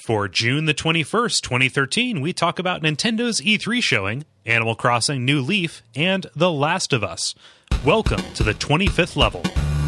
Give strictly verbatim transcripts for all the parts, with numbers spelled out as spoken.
For June the twenty-first, twenty thirteen, we talk about Nintendo's E three showing, Animal Crossing New Leaf, and The Last of Us. Welcome to the twenty-fifth level.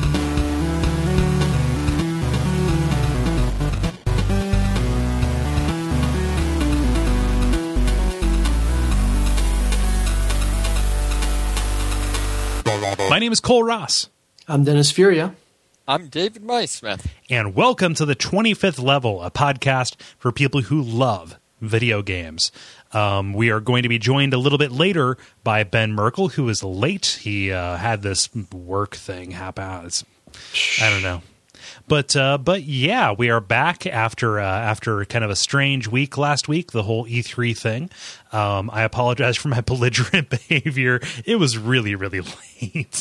My name is Cole Ross. I'm Dennis Furia. I'm David Maismith. And welcome to the twenty-fifth level, a podcast for people who love video games. Um, we are going to be joined a little bit later by Ben Merkel, who is late. He uh, had this work thing happen. It's, I don't know. But uh, but yeah, we are back after uh, after kind of a strange week last week, the whole E three thing. Um, I apologize for my belligerent behavior. It was really, really late.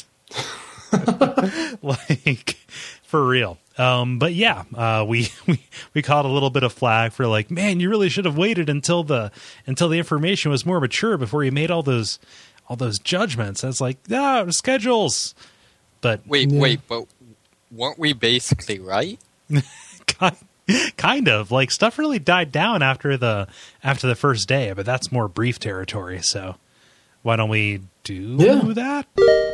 Like, for real. Um, but yeah, uh, we, we, we caught a little bit of flack for like, man, you really should have waited until the, until the information was more mature before you made all those, all those judgments. I was like, ah, schedules. But Wait, Yeah. wait, but weren't we basically right? kind, kind of like stuff really died down after the, after the first day, but that's more brief territory. So why don't we do Yeah. that?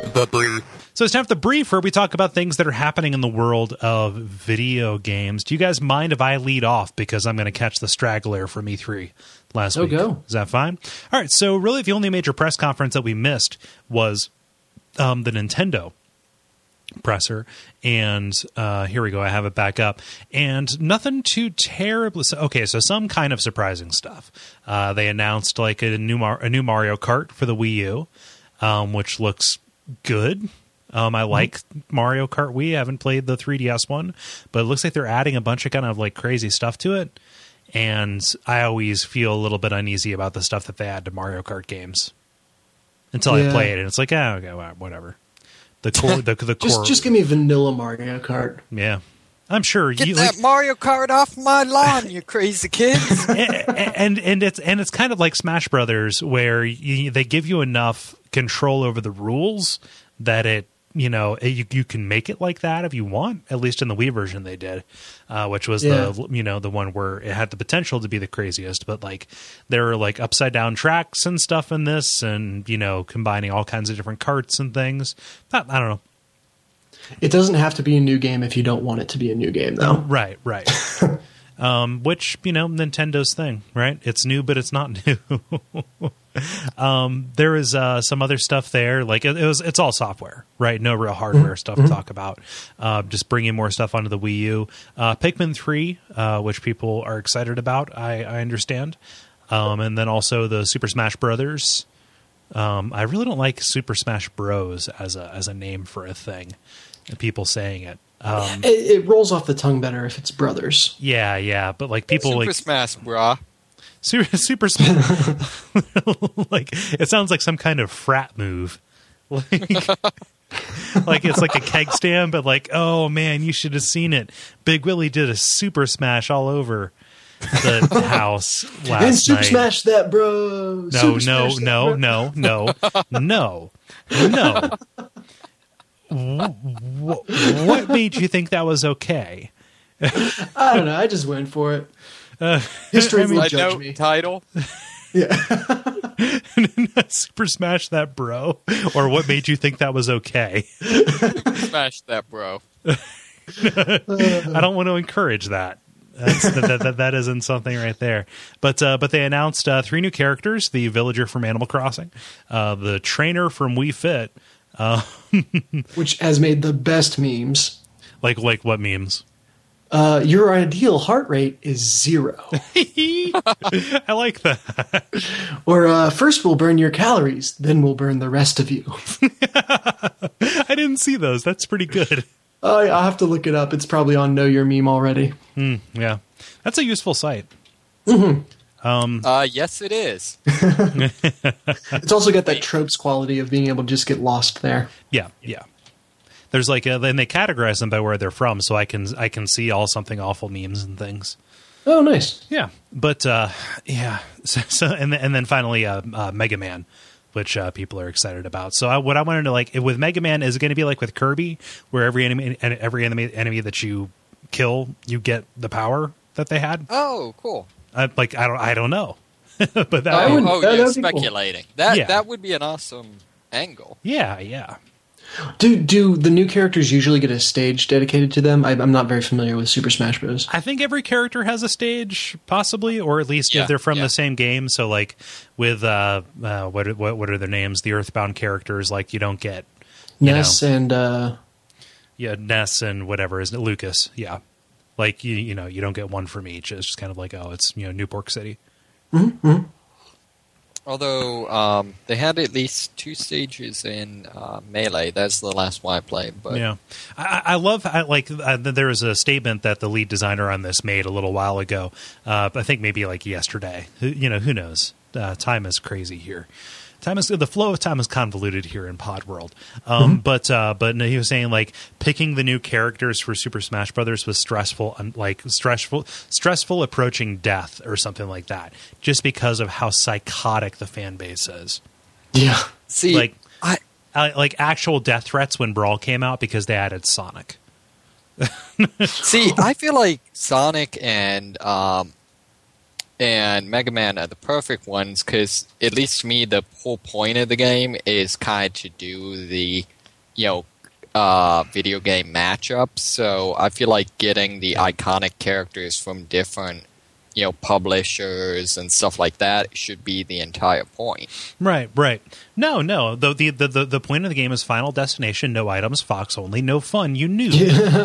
So it's time for the brief, where we talk about things that are happening in the world of video games. Do you guys mind if I lead off, because I'm going to catch the straggler from E three last Oh, week? go. Is that fine? All right. So really, the only major press conference that we missed was um, the Nintendo presser, and uh, here we go. I have it back up, and nothing too terribly. So, okay, so some kind of surprising stuff. Uh, they announced like a new Mar- a new Mario Kart for the Wii U, um, which looks good. Um, I like Mario Kart Wii. I haven't played the three D S one, but it looks like they're adding a bunch of kind of like crazy stuff to it. And I always feel a little bit uneasy about the stuff that they add to Mario Kart games until Yeah. I play it, and it's like, ah, okay, well, whatever. The core, the, the Just, core, just give me vanilla Mario Kart. yeah. I'm sure Get you that like, Mario Kart off my lawn, you crazy kids! and, and and it's and it's kind of like Smash Brothers, where you, they give you enough control over the rules that it, you know, you, you can make it like that if you want. At least in the Wii version they did, uh, which was Yeah. the, you know, the one where it had the potential to be the craziest. But like there are like upside down tracks and stuff in this, and you know, combining all kinds of different carts and things. I, I don't know. It doesn't have to be a new game if you don't want it to be a new game, though. Right, right. um, which, you know, Nintendo's thing, right? It's new, but it's not new. um, there is uh, some other stuff there. Like it, it was, it's all software, right? No real hardware Mm-hmm. stuff to talk about. Uh, just bringing more stuff onto the Wii U. Uh, Pikmin three, uh, which people are excited about, I, I understand. Um, and then also the Super Smash Brothers. Um, I really don't like Super Smash Bros. as a as a name for a thing. People saying it. Um, It, it rolls off the tongue better if it's brothers. yeah, yeah, but like people Super like Smash, brah. super super like it sounds like some kind of frat move. Like, like it's like a keg stand, but like, oh man, you should have seen it. Big Willie did a super smash all over the house last and Super night. Smash that, bro. No, Super no, Smash that, no, bro. no, no, no, no. Wh- wh- What made you think that was okay? I don't know. I just went for it. Uh, History I mean, will I judge know me. title. Yeah. Super Smash that, bro. Or what made you think that was okay? Smash that, bro. I don't want to encourage that. That's, that, that, that isn't something right there. But uh, but they announced uh, three new characters: the villager from Animal Crossing, uh, the trainer from Wii Fit. Uh, Which has made the best memes. like like what memes? Uh, your ideal heart rate is zero. I like that. Or uh, first we'll burn your calories, then we'll burn the rest of you. I didn't see those. That's pretty good. Oh, yeah, I'll have to look it up. It's probably on Know Your Meme already. Mm, yeah, that's a useful site. Uh, yes, it is. It's also got that tropes quality of being able to just get lost there. Yeah, yeah. There's like a, and they categorize them by where they're from, so I can I can see all something awful memes and things. Oh, nice. Yeah, but uh, yeah. So, so and then, and then finally, uh, uh, Mega Man, which uh, people are excited about. So I, what I wanted to like with Mega Man is it going to be like with Kirby, where every enemy and every enemy enemy that you kill, you get the power that they had. Oh, cool. I, like I don't I don't know, but that oh, would- oh that- you're that'd be cool. speculating. That Yeah. that would be an awesome angle. yeah yeah. Do do the new characters usually get a stage dedicated to them? I, I'm not very familiar with Super Smash Bros. I think every character has a stage, possibly, or at least Yeah, if they're from yeah. the same game. So, like with uh, uh, what, are- what what are their names? The Earthbound characters, like you don't get you Ness know, and uh, yeah, Ness and whatever, isn't it? Lucas, yeah. Like you, you know, you don't get one from each. It's just kind of like, oh, it's you know, Newport City. Although um, they had at least two stages in uh, Melee. That's the last one I played. But Yeah, I, I love I, like uh, there was a statement that the lead designer on this made a little while ago. Uh, I think maybe like yesterday. Who- You know, who knows? Uh, time is crazy here. Time is the flow of time is convoluted here in Pod World. Um, But uh, but no, he was saying like picking the new characters for Super Smash Brothers was stressful, un- like stressful, stressful approaching death or something like that, just because of how psychotic the fan base is. yeah, see, Like I uh, like actual death threats when Brawl came out because they added Sonic. see. I feel like Sonic and um, and Mega Man are the perfect ones because, at least to me, the whole point of the game is kind of to do the, you know, uh, video game matchups. So I feel like getting the iconic characters from different, you know, publishers and stuff like that should be the entire point. Right, right. No, no. The, the the the the point of the game is Final Destination, no items, Fox only, no fun. You knew.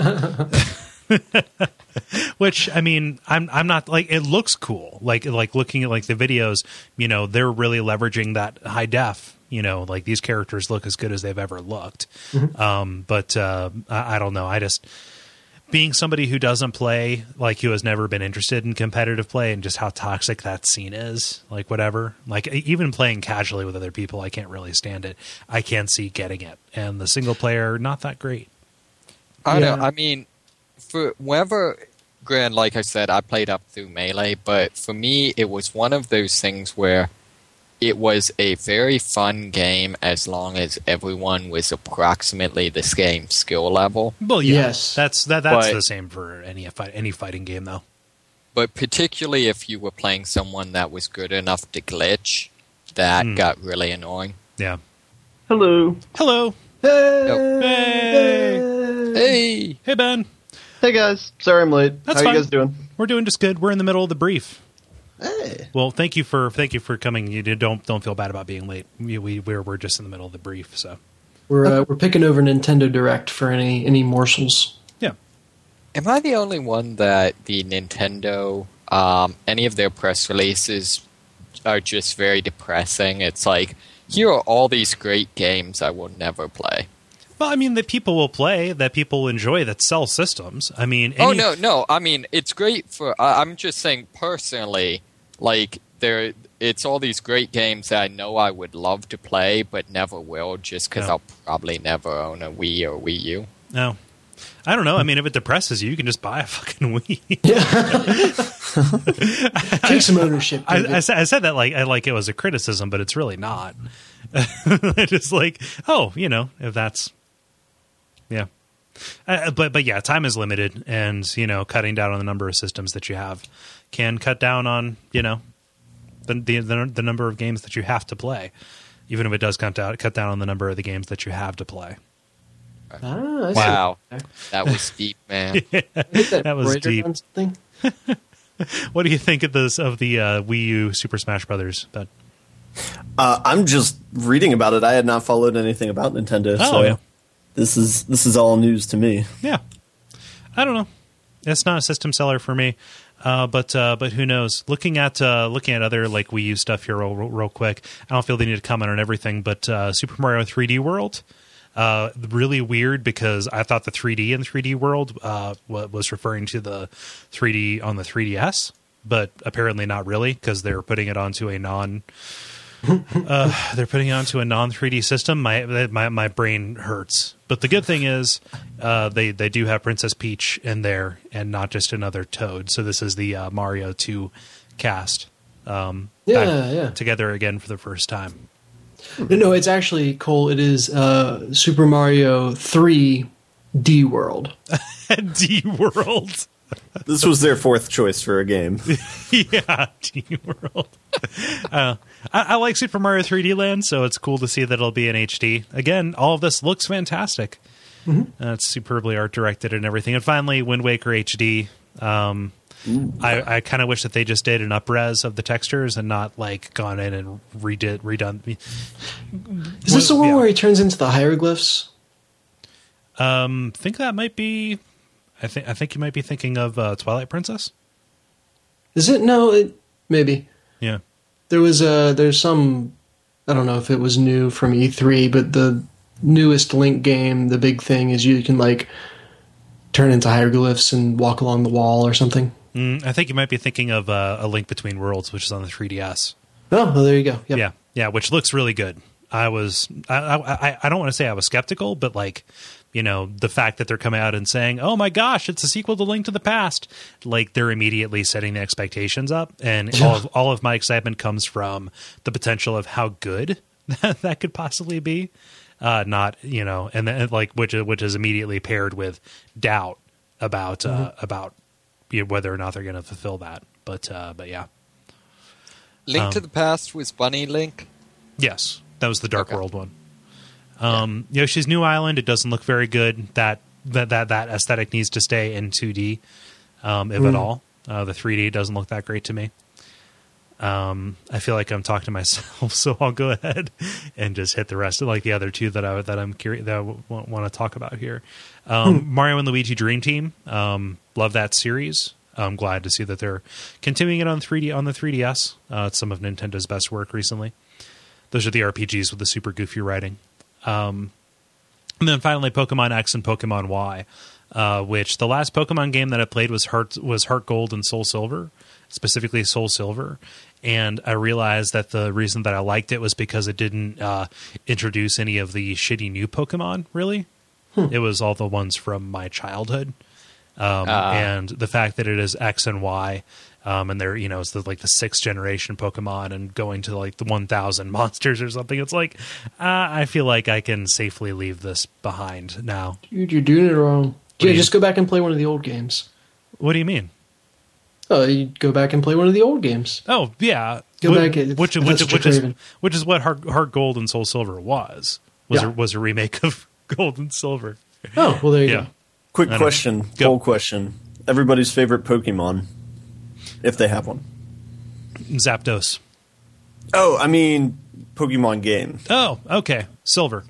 Which I mean, I'm I'm not like it looks cool. Like like looking at like the videos, you know, they're really leveraging that high def. You know, like these characters look as good as they've ever looked. Um, but uh, I, I don't know. I just being somebody who doesn't play, like who has never been interested in competitive play, and just how toxic that scene is. Like whatever. Like even playing casually with other people, I can't really stand it. I can't see getting it, and the single player not that great. I Yeah. know. I mean, for whenever, grand, like I said, I played up through Melee, but for me, it was one of those things where it was a very fun game as long as everyone was approximately the same skill level. Well, yeah, Yes. that's that. That's But- the same for any fight, any fighting game, though. But particularly if you were playing someone that was good enough to glitch, that Hmm. got really annoying. Yeah. Hello. Hello. Hey, Hey. Hey! Hey, Ben. Hey guys. Sorry I'm late. That's How fine. you guys doing? We're doing just good. We're in the middle of the brief. hey. Well, thank you for thank you for coming. You did- don't don't feel bad about being late. We we we're, we're just in the middle of the brief, so We're uh, we're picking over Nintendo Direct for any any morsels. yeah. Am I the only one that the Nintendo, um, any of their press releases are just very depressing? It's like, here are all these great games I will never play. Well, I mean that people will play, that people enjoy, that sell systems. I mean, Oh, any- no, no. I mean, it's great for... I I'm just saying, personally, like, there, it's all these great games that I know I would love to play, but never will, just because No. I'll probably never own a Wii or Wii U. no. I don't know. I mean, if it depresses you, you can just buy a fucking Wii. Take some ownership. I, David. I, said, I said that like I like it was a criticism, but it's really not. Just like, oh, you know, if that's yeah. Uh, but but yeah, time is limited, and you know, cutting down on the number of systems that you have can cut down on you know the the the, the number of games that you have to play, even if it does cut down cut down on the number of the games that you have to play. Ah, I see. Wow. That was deep, man. Hit that, That was embroidered deep. on something. What do you think of this of the uh, Wii U Super Smash Brothers? But Uh, I'm just reading about it. I had not followed anything about Nintendo, Oh, so yeah. this is this is all news to me. yeah, I don't know. It's not a system seller for me. Uh, but uh, but who knows? Looking at uh, looking at other like Wii U stuff here real, real quick. I don't feel they need to comment on everything, but uh, Super Mario three D World, uh, really weird because I thought the three D in three D World uh, was referring to the three D on the three D S, but apparently not really because they're putting it onto a non. uh, they're putting it onto a non three D system. My my my brain hurts. But the good thing is, uh, they they do have Princess Peach in there, and not just another Toad. So this is the uh, Mario two cast. Um, Yeah, back yeah. together again for the first time. No, no, it's actually Cole. It is uh, Super Mario three D World. D World. This was their fourth choice for a game. Yeah, Team World. uh, I, I like Super Mario three D Land, so it's cool to see that it'll be in H D. Again, all of this looks fantastic. Mm-hmm. Uh, it's superbly art directed and everything. And finally, Wind Waker H D. Um, I, I kind of wish that they just did an up-res of the textures and not like gone in and redid redone. Is this the one yeah. where he turns into the hieroglyphs? Um, think that might be. I think I think you might be thinking of uh, Twilight Princess. Is it? No, it, maybe. Yeah. There was a. There's some. I don't know if it was new from E three, but the newest Link game, the big thing is you can like turn into hieroglyphs and walk along the wall or something. Mm, I think you might be thinking of uh, A Link Between Worlds, which is on the three D S. Oh, well, there you go. Yep. Yeah, yeah, which looks really good. I was, I, I, I don't want to say I was skeptical, but like, you know, the fact that they're coming out and saying, "Oh my gosh, it's a sequel to Link to the Past," like they're immediately setting the expectations up, and all of all of my excitement comes from the potential of how good that, that could possibly be. Uh, not, you know, and then like which which is immediately paired with doubt about uh, mm-hmm. about you know, whether or not they're going to fulfill that. But uh, but yeah, Link um, to the Past was Bunny Link. Yes, that was the Dark Okay. World one. Um, yeah. Yoshi's New Island. It doesn't look very good. That that that that aesthetic needs to stay in two D, um, if mm. at all. Uh, the three D doesn't look that great to me. Um, I feel like I'm talking to myself, so I'll go ahead and just hit the rest of like the other two that I that I'm curious that I w- want to talk about here. Um, hmm. Mario and Luigi Dream Team. Um, love that series. I'm glad to see that they're continuing it on three D on the three D S. Uh, it's some of Nintendo's best work recently. Those are the R P Gs with the super goofy writing. Um, and then finally, Pokemon X and Pokemon Y, uh, which the last Pokemon game that I played was Heart was Heart Gold and Soul Silver, specifically Soul Silver. And I realized that the reason that I liked it was because it didn't uh, introduce any of the shitty new Pokemon, really. Hmm. It was all the ones from my childhood. Um, uh. And the fact that it is X and Y, um, and they're, you know, it's the, like the sixth generation Pokemon and going to like the one thousand monsters or something. It's like, uh, I feel like I can safely leave this behind now. Dude, you're doing it wrong. Yeah, just go back and play one of the old games. What do you mean? Oh, you go back and play one of the old games. Oh, yeah. Go which, back. Which, which, which, which, is, which is what Heart, Heart Gold and Soul Silver was. Was, yeah. a, was a remake of Gold and Silver. Oh, well, there you yeah. go. Quick question. Poll question. Everybody's favorite Pokemon, if they have one. Zapdos. Oh, I mean, Pokemon game. Oh, okay. Silver.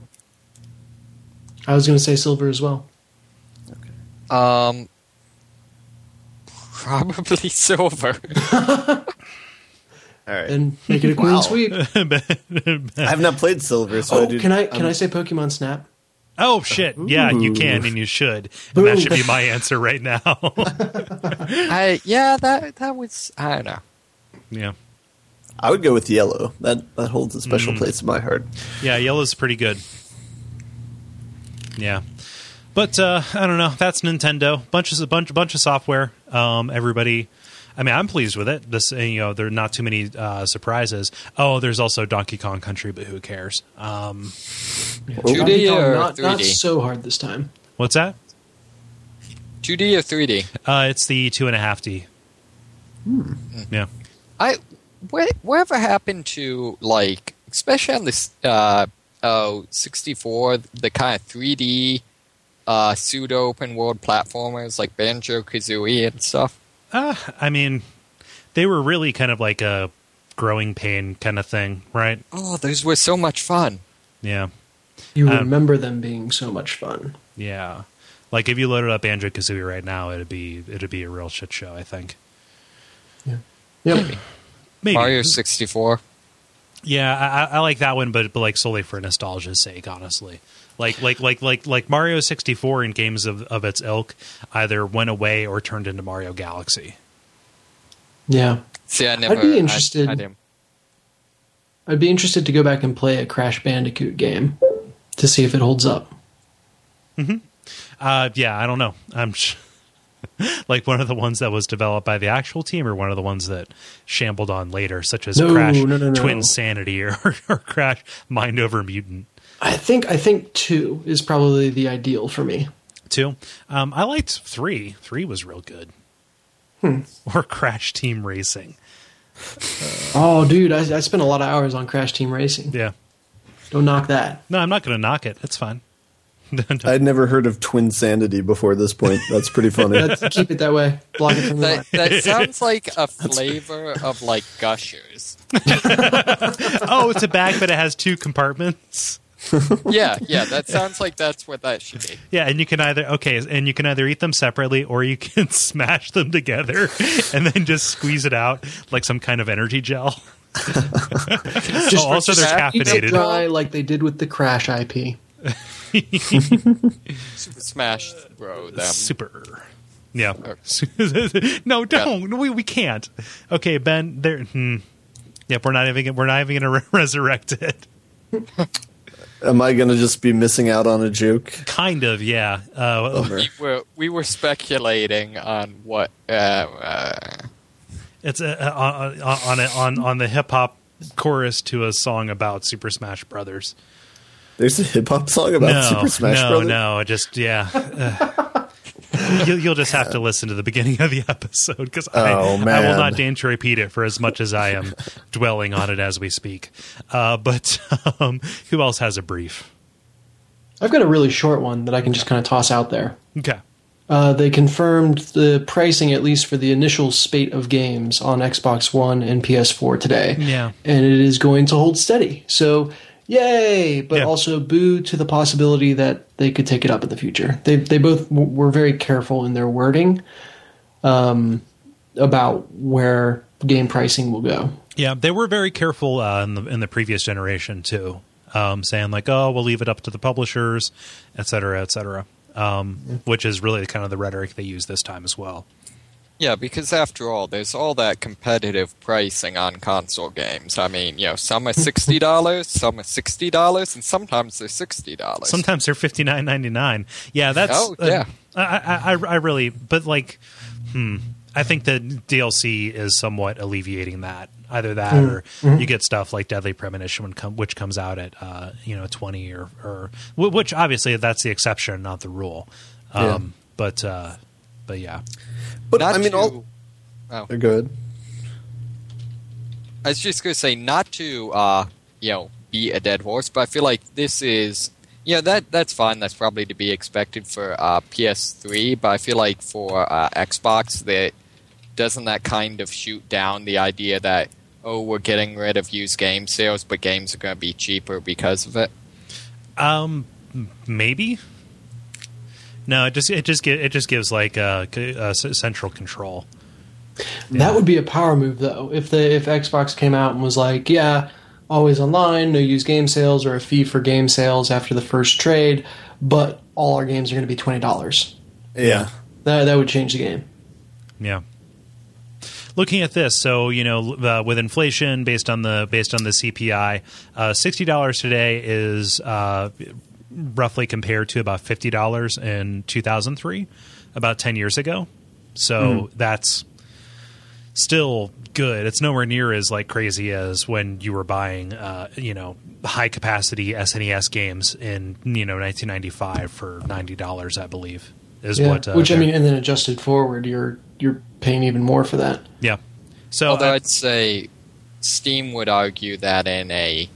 I was going to say Silver as well. Okay. Um... Probably Silver. All right, and make it a clean wow. sweep. I have not played Silver, so oh, I do. Can I can um, I say Pokemon Snap? Oh shit! Ooh. Yeah, you can and you should. And that should be my answer right now. I yeah, that that was I don't know. Yeah, I would go with Yellow. That that holds a special mm. place in my heart. Yeah, Yellow's pretty good. Yeah. But uh, I don't know. That's Nintendo. Bunch of bunch bunch of software. Um, everybody. I mean, I'm pleased with it. This, you know, there are not too many uh, surprises. Oh, there's also Donkey Kong Country, but who cares? Um, two D or not, three D? Not so hard this time. What's that? two D or three D? Uh, it's the two and a half D. Hmm. Yeah. I what, whatever happened to like, especially on this uh, oh sixty-four, the kind of three D. Uh, pseudo open world platformers like Banjo-Kazooie and stuff? Uh, I mean, they were really kind of like a growing pain kind of thing, right? Oh, those were so much fun. Yeah. You um, remember them being so much fun. Yeah. Like if you loaded up Banjo-Kazooie right now, it'd be it'd be a real shit show, I think. Yeah. Yep. Maybe. Maybe. Mario sixty-four. Yeah, I, I like that one, but but like solely for nostalgia's sake, honestly. Like like like like like Mario sixty-four in games of, of its ilk either went away or turned into Mario Galaxy. Yeah. See, I never. I'd be interested. I, I didn't. I'd be interested to go back and play a Crash Bandicoot game to see if it holds up. Mm-hmm. Uh, yeah, I don't know. I'm sh- like one of the ones that was developed by the actual team, or one of the ones that shambled on later, such as no, Crash no, no, no. Twin Sanity or, or Crash Mind Over Mutant. I think I think two is probably the ideal for me. Two, um, I liked three. Three was real good. Hmm. or Crash Team Racing. Oh, dude, I, I spent a lot of hours on Crash Team Racing. Yeah. Don't knock that. No, I'm not going to knock it. It's fine. I'd never heard of Twinsanity before this point. That's pretty funny. That's, keep it that way. Block it from the That, line. that sounds like a flavor of like Gushers. Oh, it's a bag, but it has two compartments. Yeah, yeah, that sounds like that's what that should be. Yeah, and you can either okay, and you can either eat them separately or you can smash them together and then just squeeze it out like some kind of energy gel. Just oh, also they're Eat it caffeinated. dry like they did with the Crash I P. Super Smash Bro them. Super. Yeah. No, don't. We we can't. Okay, Ben. There. Hmm. Yep. We're not even. We're not even going to re- resurrect it. Am I going to just be missing out on a joke? Kind of. Yeah. Uh, We were we were speculating on what. Uh, uh, it's a, a, a, on a, on on the hip hop chorus to a song about Super Smash Brothers. There's a hip hop song about no, Super Smash no, Brothers? No, just yeah. Uh, you'll, you'll just have to listen to the beginning of the episode because I, Oh, I will man. not deign to repeat it for as much as I am dwelling on it as we speak. Uh, but um, who else has a brief? I've got a really short one that I can just kind of toss out there. Okay. Uh, they confirmed the pricing, at least for the initial spate of games on Xbox One and P S four today. Yeah. And it is going to hold steady. So, yay! But Yeah. also boo to the possibility that they could take it up in the future. They they both w- were very careful in their wording um, about where game pricing will go. Yeah, they were very careful uh, in the in the previous generation too, um, saying like, "Oh, we'll leave it up to the publishers, et cetera, et cetera," um, which is really kind of the rhetoric they use this time as well. yeah, because after all, there's all that competitive pricing on console games. I mean, you know, some are sixty dollars, some are sixty dollars, and sometimes they're sixty dollars. Sometimes they're fifty nine ninety nine. Yeah, that's Oh, yeah. Uh, I, I I really, but like, hmm, I think the D L C is somewhat alleviating that. Either that, Mm-hmm. or you get stuff like Deadly Premonition, when com- which comes out at uh, you know twenty or or which obviously that's the exception, not the rule. Um, Yeah. But uh, but yeah, But Not I mean, to, all. oh, Go ahead. I was just going to say, not to, uh, you know, be a dead horse, but I feel like this is, yeah, that that's fine. That's probably to be expected for uh, P S three, but I feel like for uh, Xbox, that doesn't that kind of shoot down the idea that, oh, we're getting rid of used game sales, but games are going to be cheaper because of it? um, maybe. No, it just it just gi- it just gives like uh, c- uh, s- central control. That would be a power move, though. If the if Xbox came out and was like, yeah, always online, no used game sales, or a fee for game sales after the first trade, but all our games are going to be twenty dollars. Yeah. That that would change the game. Yeah. Looking at this, so you know, uh, with inflation based on the based on the C P I, uh, sixty dollars today is uh, roughly compared to about fifty dollars in two thousand three, about ten years ago. So Mm. that's still good. It's nowhere near as like crazy as when you were buying, uh, you know, high capacity S N E S games in you know nineteen ninety-five for ninety dollars, I believe, is Yeah. what. Uh, Which I they're- mean, and then adjusted forward, you're you're paying even more for that. yeah. So Although I- I'd say Steam would argue that in a,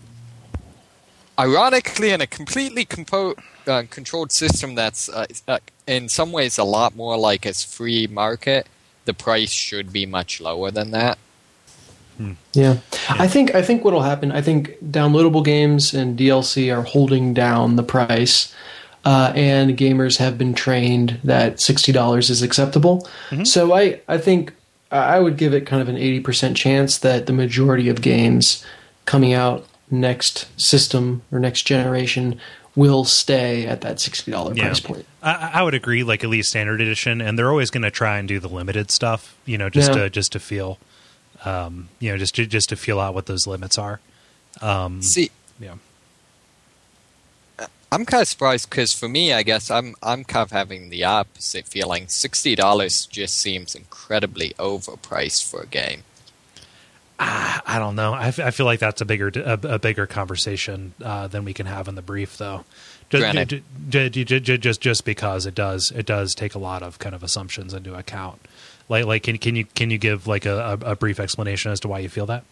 ironically, in a completely compo- uh, controlled system that's uh, uh, in some ways a lot more like its free market, the price should be much lower than that. Yeah. I think I think what'll happen. I think downloadable games and D L C are holding down the price, uh, and gamers have been trained that sixty dollars is acceptable. So I I think I would give it kind of an eighty percent chance that the majority of games coming out next system or next generation will stay at that sixty dollars Yeah. price point. I, I would agree, like at least standard edition, and they're always going to try and do the limited stuff, you know, just Yeah. to just to feel, um, you know, just to, just to feel out what those limits are. Um, See, yeah, I'm kind of surprised because for me, I guess I'm I'm kind of having the opposite feeling. Sixty dollars just seems incredibly overpriced for a game. I, I don't know. I, f- I feel like that's a bigger a, a bigger conversation uh, than we can have in the brief, though. Just, Granted. j- j- j- j- just just because it does it does take a lot of kind of assumptions into account. Like, like can can you can you give like a, a brief explanation as to why you feel that?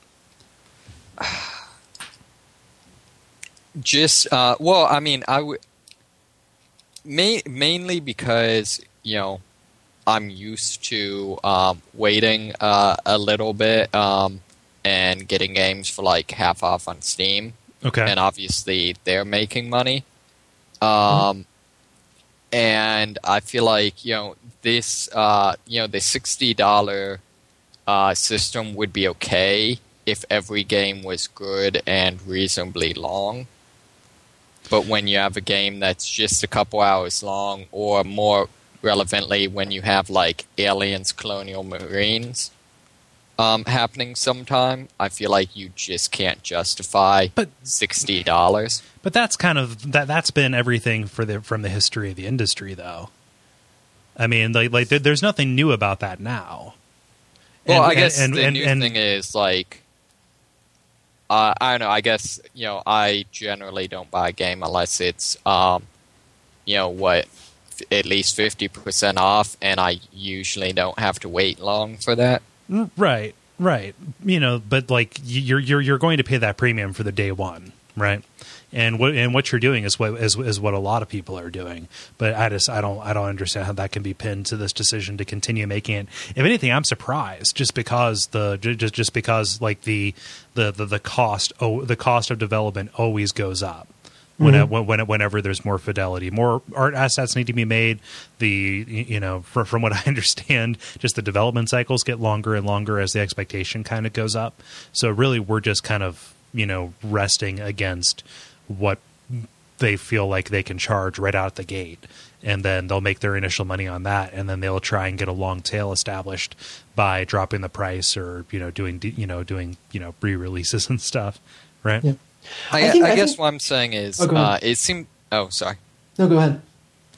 Just uh, well, I mean, I would ma- mainly because you know I'm used to um, waiting uh, a little bit um, and getting games for like half off on Steam. Okay, and obviously they're making money. Um, mm-hmm. And I feel like you know this, uh, you know, the sixty dollar uh, system would be okay if every game was good and reasonably long. But when you have a game that's just a couple hours long, or more relevantly, when you have like Aliens Colonial Marines um, happening sometime, I feel like you just can't justify but, sixty dollars. But that's kind of that. That's been everything for the from the history of the industry, though. I mean, like, like there, there's nothing new about that now. Well, and, I guess and, the and, new and, thing is like. Uh, I don't know. I guess you know. I generally don't buy a game unless it's, um, you know, what, f- at least fifty percent off, and I usually don't have to wait long for that. Right, right. You know, but like you're you're you're going to pay that premium for the day one, right? And what and what you're doing is what is, is what a lot of people are doing. But I just I don't I don't understand how that can be pinned to this decision to continue making it. If anything, I'm surprised just because the just just because like the the the, the cost oh the cost of development always goes up. When, mm-hmm. when, when whenever there's more fidelity, more art assets need to be made. The you know from, from what I understand, just the development cycles get longer and longer as the expectation kind of goes up. So really, we're just kind of you know resting against what they feel like they can charge right out the gate, and then they'll make their initial money on that, and then they'll try and get a long tail established by dropping the price or you know doing you know doing you know re-releases and stuff, right? Yeah. I, I, think, I, I guess think... what I'm saying is, oh, uh, it seems. Oh, sorry. No, go ahead.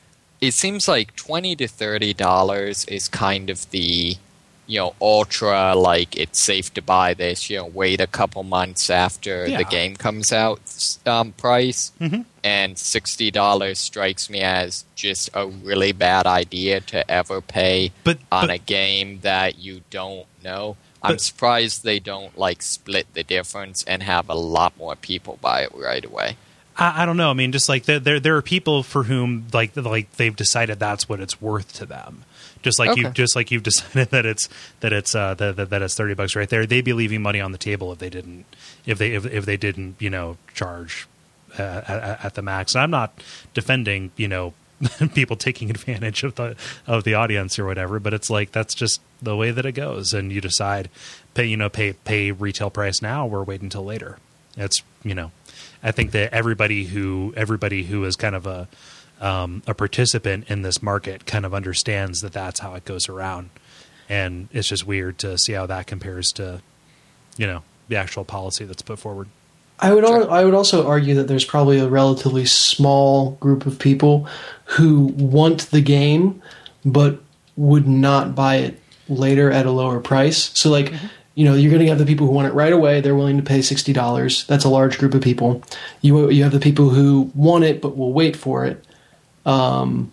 It seems like twenty to thirty dollars is kind of the, you know, ultra like it's safe to buy this. You know, wait a couple months after yeah. the game comes out um, price, mm-hmm. and sixty dollars strikes me as just a really bad idea to ever pay but, on but, a game that you don't know. I'm but, surprised they don't like split the difference and have a lot more people buy it right away. I, I don't know. I mean, just like there, there, there are people for whom like like they've decided that's what it's worth to them. Just like okay. you, just like you've decided that it's that it's uh, that, that that it's thirty bucks right there. They'd be leaving money on the table if they didn't if they if, if they didn't you know charge uh, at, at the max. And I'm not defending you know people taking advantage of the of the audience or whatever, but it's like that's just the way that it goes, and you decide pay you know pay pay retail price now or wait until later. It's you know I think that everybody who everybody who is kind of a um, a participant in this market kind of understands that that's how it goes around, and it's just weird to see how that compares to you know the actual policy that's put forward. I would al- I would also argue that there's probably a relatively small group of people who want the game but would not buy it later at a lower price. So like, mm-hmm. you know, you're going to have the people who want it right away. They're willing to pay sixty dollars. That's a large group of people. You you have the people who want it but will wait for it, um,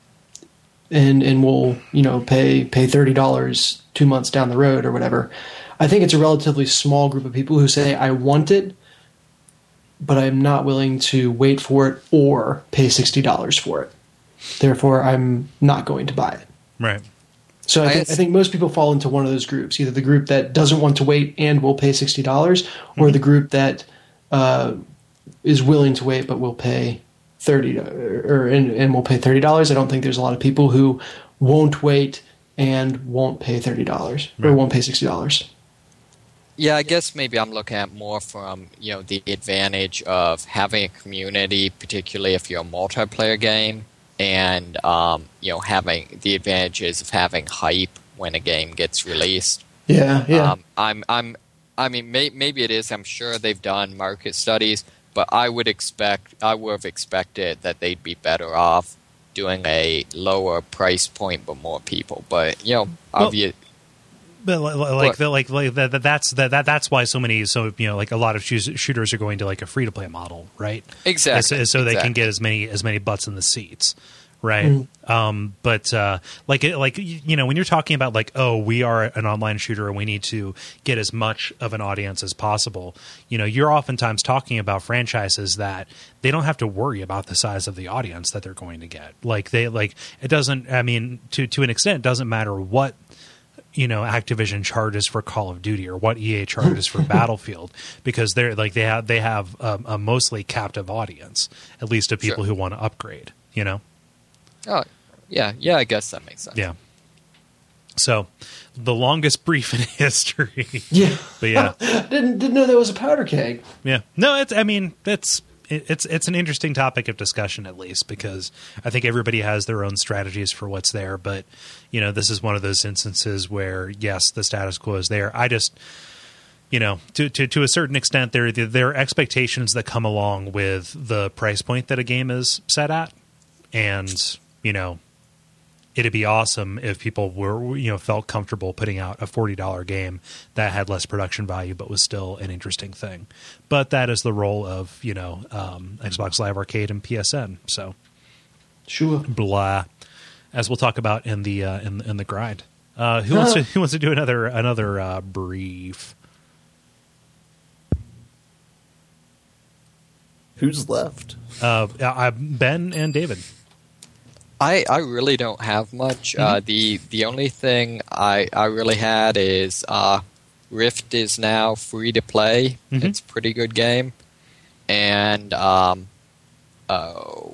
and and will you know pay pay thirty dollars two months down the road or whatever. I think it's a relatively small group of people who say I want it, but I'm not willing to wait for it or pay sixty dollars for it. Therefore, I'm not going to buy it. Right. So I, think, I think most people fall into one of those groups, either the group that doesn't want to wait and will pay sixty dollars, or mm-hmm. the group that uh, is willing to wait but will pay thirty dollars or, and, and will pay thirty dollars. I don't think there's a lot of people who won't wait and won't pay thirty dollars right. or won't pay sixty dollars. Yeah, I guess maybe I'm looking at more from, you know, the advantage of having a community, particularly if you're a multiplayer game, and, um, you know, having the advantages of having hype when a game gets released. Yeah, yeah. Um, I'm, I'm, I mean, may, maybe it is. I'm sure they've done market studies, but I would expect, I would have expected that they'd be better off doing a lower price point but more people. But, you know, well, obviously. But like, the, like, like that, that, that's that, that, that's why so many, so you know, like a lot of shooters are going to like a free to play model, right? Exactly. So, so they exactly. can get as many as many butts in the seats, right? Mm. Um, but uh, like like you know, when you're talking about like, oh, we are an online shooter and we need to get as much of an audience as possible, you know, you're oftentimes talking about franchises that they don't have to worry about the size of the audience that they're going to get. Like they like it doesn't. I mean, to to an extent, it doesn't matter what, you know, Activision charges for Call of Duty or what E A charges for Battlefield, because they're like they have they have a, a mostly captive audience, at least of people Sure. who want to upgrade. You know. Oh, yeah, yeah. I guess that makes sense. Yeah. So, the longest brief in history. Yeah. But yeah, didn't didn't know there was a powder keg. yeah. No, it's. I mean, it's it's it's an interesting topic of discussion, at least, because I think everybody has their own strategies for what's there. But you know, this is one of those instances where yes, the status quo is there. I just, you know, to to to a certain extent, there there are expectations that come along with the price point that a game is set at, and you know, it'd be awesome if people were, you know, felt comfortable putting out a forty dollars game that had less production value but was still an interesting thing. But that is the role of, you know, um, Xbox Live Arcade and P S N. So, Sure. blah, as we'll talk about in the uh, in, in the grind. Uh, who wants to who wants to do another another uh, brief? Who's left? Uh, uh, Ben and David. I, I really don't have much. Mm-hmm. Uh, the the only thing I, I really had is uh, Rift is now free to play. Mm-hmm. It's a pretty good game. And um, oh,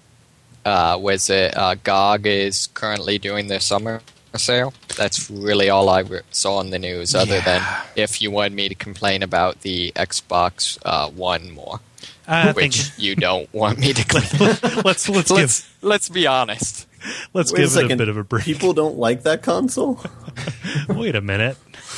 uh, was it uh, G O G is currently doing their summer sale. That's really all I re- saw in the news, other Yeah. than if you wanted me to complain about the Xbox uh, One more. I Which think you don't want me to complain. let's let's let's, give let's be honest. let's Wait a give it a second. bit of a break. People don't like that console? Wait a minute.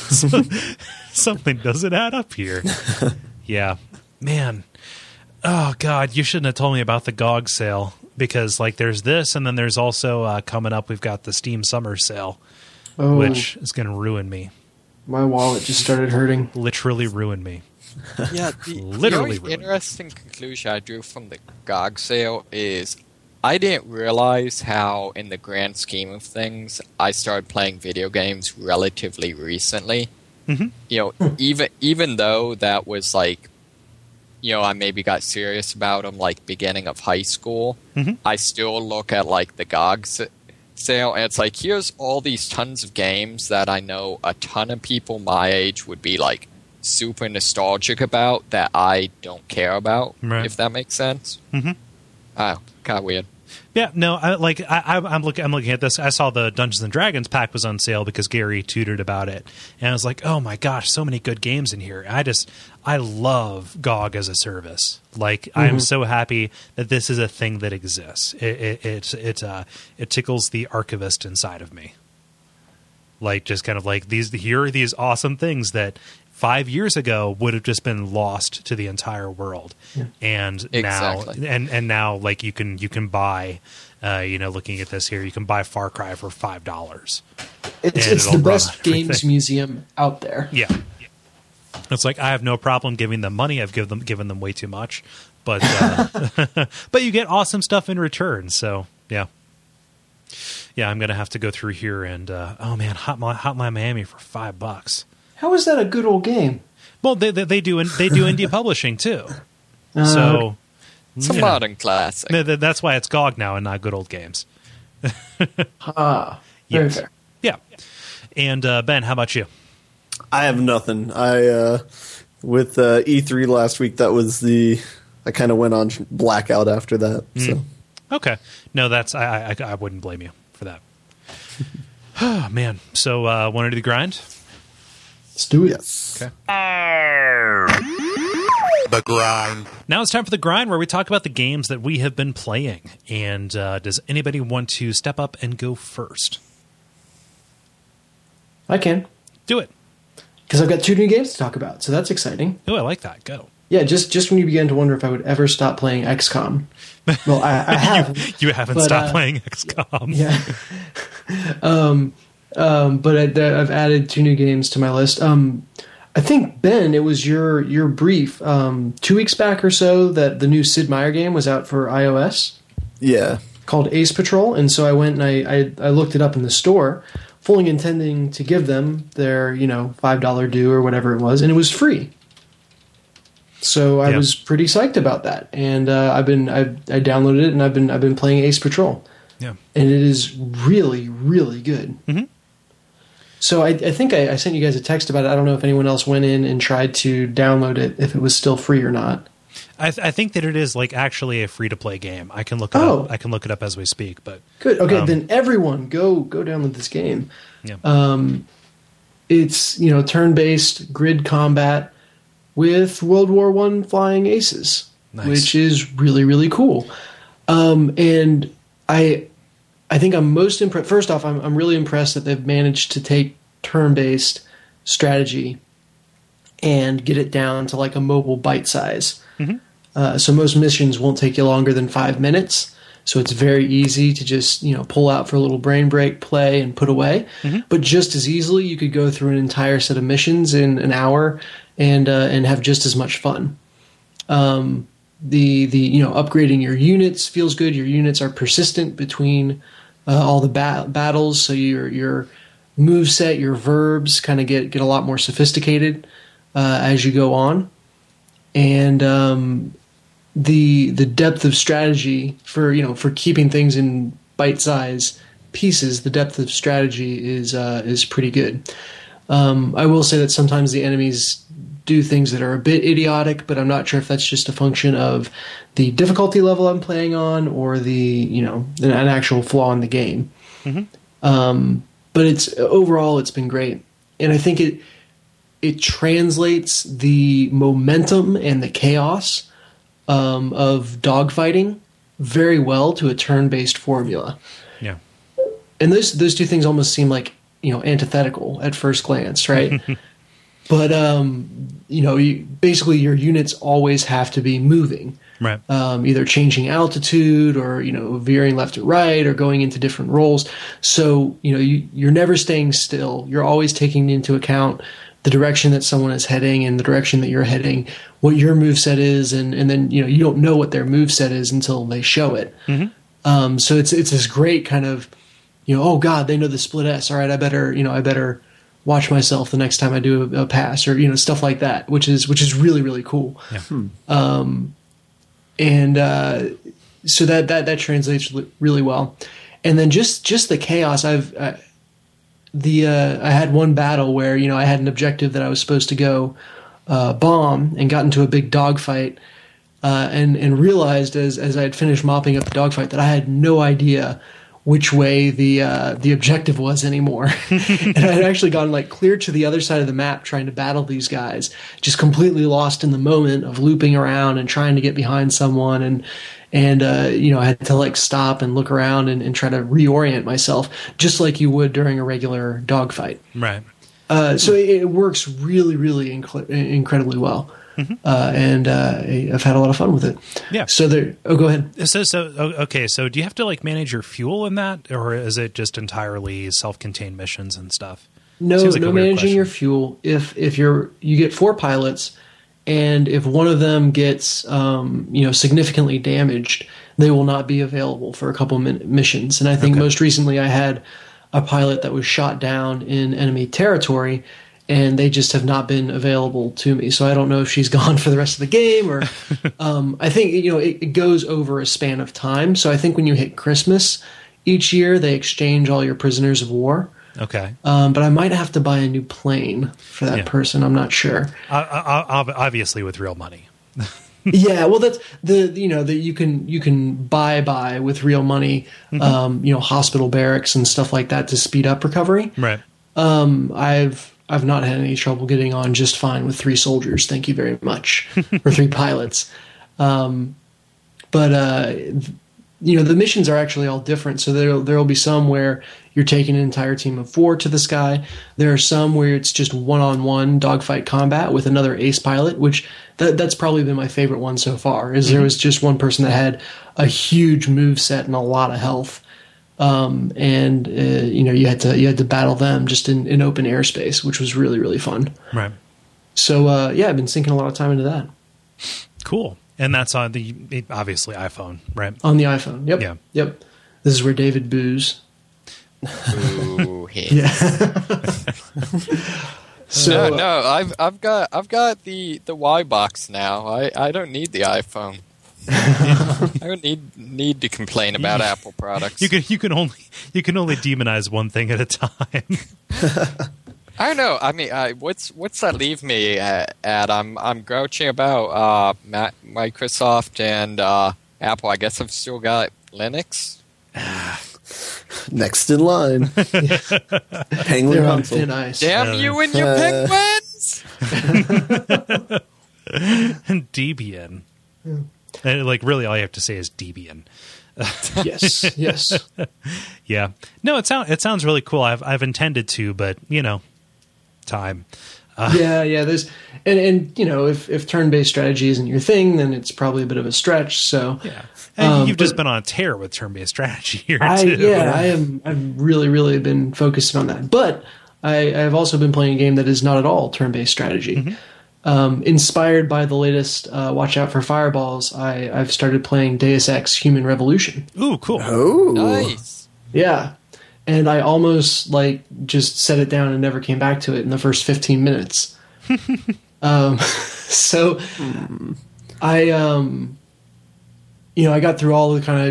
Something doesn't add up here. Yeah. Man. Oh, God. You shouldn't have told me about the G O G sale, because, like, there's this, and then there's also uh, coming up, we've got the Steam Summer Sale, Oh, which is going to ruin me. my wallet just started hurting. Literally ruin me. Yeah, the, Literally the only ruined. interesting conclusion I drew from the G O G sale is I didn't realize how, in the grand scheme of things, I started playing video games relatively recently. Mm-hmm. You know, even even though that was like, you know, I maybe got serious about them like beginning of high school, Mm-hmm. I still look at like the G O G s- sale and it's like, here's all these tons of games that I know a ton of people my age would be like super nostalgic about that I don't care about, Right. if that makes sense. Mm-hmm. Oh, kind of weird. Yeah, no, I, like I, I- I'm looking. I'm looking at this. I saw the Dungeons and Dragons pack was on sale because Gary tutored about it, and I was like, "Oh my gosh, so many good games in here!" I just, I love G O G as a service. Like, I am so happy that this is a thing that exists. It, it, it, it, uh, it tickles the archivist inside of me. Like, just kind of like these. Here are these awesome things that five years ago would have just been lost to the entire world, and Exactly. now and and now like you can you can buy, uh, you know, looking at this here, you can buy Far Cry for five dollars. It's, And it's it'll the run best on everything. games museum out there. Yeah, it's like I have no problem giving them money. I've given them given them way too much, but uh, but you get awesome stuff in return. So yeah. Yeah, I'm gonna have to go through here and uh, oh man, Hotline Hotline Miami for five bucks. How is that a good old game? Well, they they, they do they do indie publishing too, Uh, so It's a you know, modern classic. th- th- that's why it's G O G now and not Good Old Games. Ah, very Yes. fair. Yeah, and uh, Ben, how about you? I have nothing. I uh, with uh, E three last week. That was the. I kind of went on blackout after that. So Okay, no, that's I I, I wouldn't blame you for that. Oh man, so uh, want to do the grind? Let's do it. yes. Okay. The grind. Now it's time for the grind, where we talk about the games that we have been playing. And uh, does anybody want to step up and go first? I can, Do it. because I've got two new games to talk about, so that's exciting. Oh, I like that. Go. Yeah, just just when you begin to wonder if I would ever stop playing X COM. Well, I, I have. You haven't But, stopped uh, playing X COM. Yeah. um, um, but I, I've added two new games to my list. Um, I think, Ben, it was your your brief um, two weeks back or so that the new Sid Meier game was out for iOS. Yeah. called Ace Patrol, and so I went and I, I, I looked it up in the store, fully intending to give them their, you know, five dollar due or whatever it was, and it was free. So I Yeah. was pretty psyched about that, and uh, I've been I, I downloaded it and I've been I've been playing Ace Patrol, Yeah. and it is really really good. Mm-hmm. So I, I think I, I sent you guys a text about it. I don't know if anyone else went in and tried to download it, if it was still free or not. I, th- I think that it is like actually a free to play game. I can look it Oh. up. I can look it up as we speak. But Good. Okay, Um, then everyone go go download this game. yeah, Um, it's, you know, turn-based grid combat with World War One flying aces, Nice. which is really really cool. Um, and I I think I'm most impressed. First off, I'm I'm really impressed that they've managed to take turn-based strategy and get it down to like a mobile bite size. Mhm. Uh, so most missions won't take you longer than five minutes. So it's very easy to just, you know, pull out for a little brain break, play, and put away. But just as easily, you could go through an entire set of missions in an hour and uh, and have just as much fun. Um, the the you know upgrading your units feels good. Your units are persistent between uh, all the ba- battles, so your your move set, your verbs kind of get get a lot more sophisticated uh, as you go on, and um, the the depth of strategy for you know for keeping things in bite size pieces. The depth of strategy is uh, is pretty good. Um, I will say that sometimes the enemies do things that are a bit idiotic, but I'm not sure if that's just a function of the difficulty level I'm playing on or the, you know, an, an actual flaw in the game. Um, but it's overall, it's been great. And I think it, it translates the momentum and the chaos um, of dogfighting very well to a turn-based formula. yeah, And those, those two things almost seem like, you know, antithetical at first glance, right? But, um, you know, you, basically your units always have to be moving, right. um, either changing altitude or, you know, veering left or right or going into different roles. So, you know, you, you're never staying still. You're always taking into account the direction that someone is heading and the direction that you're heading, what your moveset is, and, and then, you know, you don't know what their moveset is until they show it. Um, so it's it's this great kind of, you know, oh, God, they know the split S. All right, I better, you know, I better watch myself the next time I do a, a pass, or you know, stuff like that, which is which is really really cool. Yeah. Um, and uh, so that that that translates li- really well. And then just just the chaos. I've uh, the uh, I had one battle where you know I had an objective that I was supposed to go uh, bomb and got into a big dogfight, uh, and and realized as as I had finished mopping up the dogfight that I had no idea which way the uh, the objective was anymore. And I had actually gone like clear to the other side of the map trying to battle these guys, just completely lost in the moment of looping around and trying to get behind someone. And and uh, you know I had to like stop and look around and, and try to reorient myself, just like you would during a regular dogfight. Right. Uh, so it, it works really, really inc- incredibly well. Uh, and uh, I've had a lot of fun with it. Yeah. So there. Oh, go ahead. So, so o- okay. So, do you have to like manage your fuel in that, or is it just entirely self-contained missions and stuff? No, Seems like no a weird managing question. your fuel. If if you're you get four pilots, and if one of them gets um, you know significantly damaged, they will not be available for a couple min- missions. And I think Okay. most recently I had a pilot that was shot down in enemy territory, and they just have not been available to me. So I don't know if she's gone for the rest of the game, or um, I think you know it, it goes over a span of time. So I think when you hit Christmas each year, they exchange all your prisoners of war. Okay. Um, but I might have to buy a new plane for that Yeah. person. I'm not sure. I, I, I, obviously, with real money. Yeah, well, that's the you know that you can you can buy buy with real money, um, you know, hospital barracks and stuff like that to speed up recovery. Right. Um, I've I've not had any trouble getting on just fine with three soldiers. Thank you very much, or three pilots. Um, but uh, you know, the missions are actually all different. So there there will be some where you're taking an entire team of four to the sky. There are some where it's just one-on-one dogfight combat with another ace pilot, which that, that's probably been my favorite one so far. Is there was just one person that had a huge move set and a lot of health, um, and uh, you know you had to you had to battle them just in, in open airspace, which was really really fun. Right. So uh, yeah, I've been sinking a lot of time into that Cool. And that's on the it- obviously iPhone, right? on the iPhone. Yep. Yeah. Yep. This is where David boos. Ooh, Yeah. So no, no, I've I've got I've got the the Y box now. I, I don't need the iPhone. I don't need need to complain about Apple products. You can you can only you can only demonize one thing at a time. I don't know. I mean, I, what's what's that leave me at? at? I'm I'm grouching about uh, Mac, Microsoft and uh, Apple. I guess I've still got Linux. Next in line. Penguin they're on console. thin ice. Damn Uh, you and your uh, penguins! And Debian. And, like, really, all you have to say is Debian. Yes, yes. Yeah. No, it sounds it sounds really cool. I've I've intended to, but you know, time. Uh, yeah, yeah. There's and and you know, if if turn based strategy isn't your thing, then it's probably a bit of a stretch. So yeah. And Um, you've just but- been on a tear with turn based strategy here I, too. yeah, I am. I've really, really been focusing on that. But I, I've also been playing a game that is not at all turn-based strategy. Mm-hmm. Um, inspired by the latest uh, Watch Out for Fireballs, I, I've started playing Deus Ex: Human Revolution. Ooh, cool. Oh, Nice. Yeah, and I almost like just set it down and never came back to it in the first fifteen minutes. um, so I, um, you know, I got through all the kind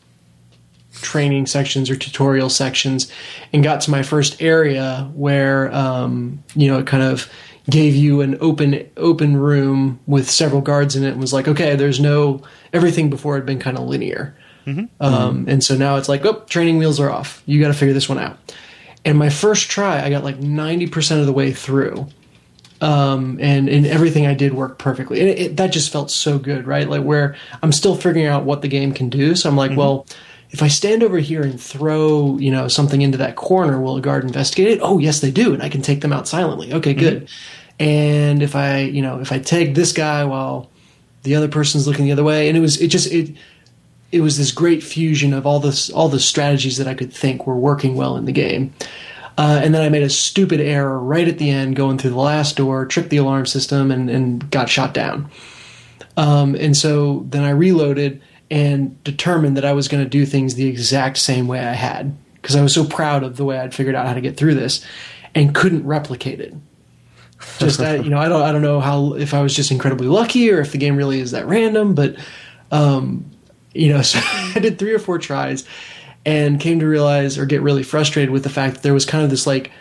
of training sections or tutorial sections and got to my first area where, um, you know, it kind of gave you an open open room with several guards in it and was like, okay, there's no, everything before had been kind of linear. Mm-hmm. Um, and so now it's like, oh, training wheels are off. You got to figure this one out. And my first try, I got like ninety percent of the way through. Um, and, and everything I did worked perfectly. And it, it, that just felt so good, right? Like where I'm still figuring out what the game can do. So I'm like, mm-hmm. well, if I stand over here and throw, you know, something into that corner, will a guard investigate it? Oh, yes, they do. And I can take them out silently. Okay, good. Mm-hmm. And if I, you know, if I take this guy while the other person's looking the other way, and it was, it just, it, it was this great fusion of all this, all the strategies that I could think were working well in the game. Uh, and then I made a stupid error right at the end, going through the last door, tripped the alarm system, and, and got shot down. Um, and so then I reloaded and determined that I was going to do things the exact same way I had, because I was so proud of the way I'd figured out how to get through this, and couldn't replicate it. Just I, you know, I don't, I don't know how if I was just incredibly lucky or if the game really is that random, but um, you know, so I did three or four tries. And came to realize or get really frustrated with the fact that there was kind of this like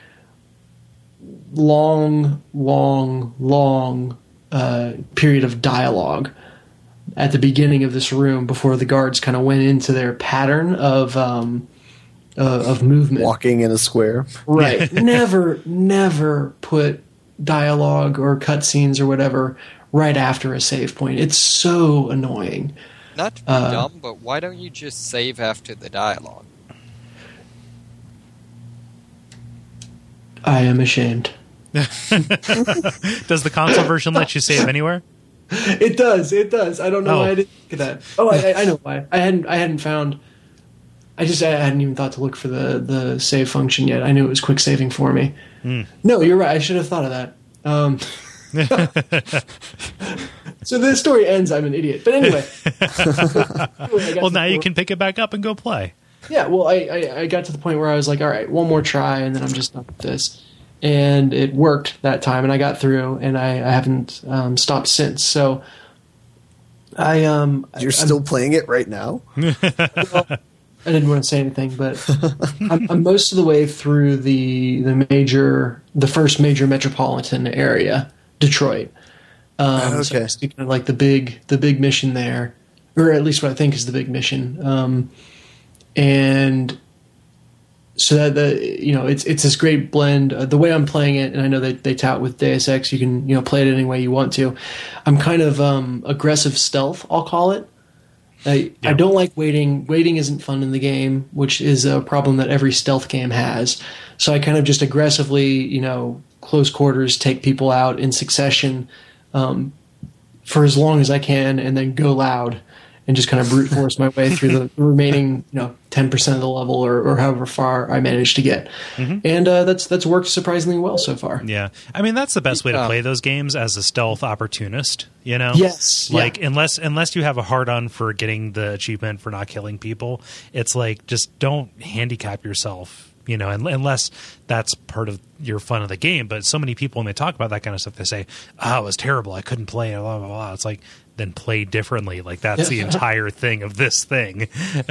long, long, long uh, period of dialogue at the beginning of this room before the guards kind of went into their pattern of um, uh, of movement. Walking in a square. Right. never, never put dialogue or cutscenes or whatever right after a save point. It's so annoying. Not to be Uh, dumb, but why don't you just save after the dialogue? I am ashamed. Does the console version let you save anywhere? It does. It does. I don't know Oh. why I didn't think of that. Oh, I, I know why. I hadn't. I hadn't found. I just. I hadn't even thought to look for the the save function yet. I knew it was quick saving for me. Mm. No, you're right. I should have thought of that. Um, so the story ends. I'm an idiot. But anyway. Anyway, I got Well, to now the you point- can pick it back up and go play. Yeah. Well, I, I I got to the point where I was like, all right, one more try, and then I'm just done with this. And it worked that time, and I got through, and I, I haven't um, stopped since. So. I um You're I'm- still playing it right now? I didn't want to say anything, but I'm, I'm most of the way through the the major, the first major metropolitan area, Detroit. Um, So Okay. I'm speaking of like the big the big mission there, or at least what I think is the big mission. Um, and so that the you know it's it's this great blend. Uh, the way I'm playing it, and I know that they tout with Deus Ex, you can you know play it any way you want to. I'm kind of um, aggressive stealth, I'll call it. I, Yeah. I don't like waiting. Waiting isn't fun in the game, which is a problem that every stealth game has. So I kind of just aggressively, you know, close quarters, take people out in succession um, for as long as I can, and then go loud and just kind of brute force my way through the remaining, you know, ten percent of the level or, or however far I managed to get. Mm-hmm. And uh, that's that's worked surprisingly well so far. Yeah. I mean, that's the best way to Yeah. play those games, as a stealth opportunist, you know? Yes. Like, yeah. unless unless you have a hard-on for getting the achievement for not killing people, it's like, just don't handicap yourself, you know, un- unless that's part of your fun of the game. But so many people, when they talk about that kind of stuff, they say, oh, it was terrible, I couldn't play it, blah, blah, blah. It's like, then play differently. Like, that's the entire thing of this thing.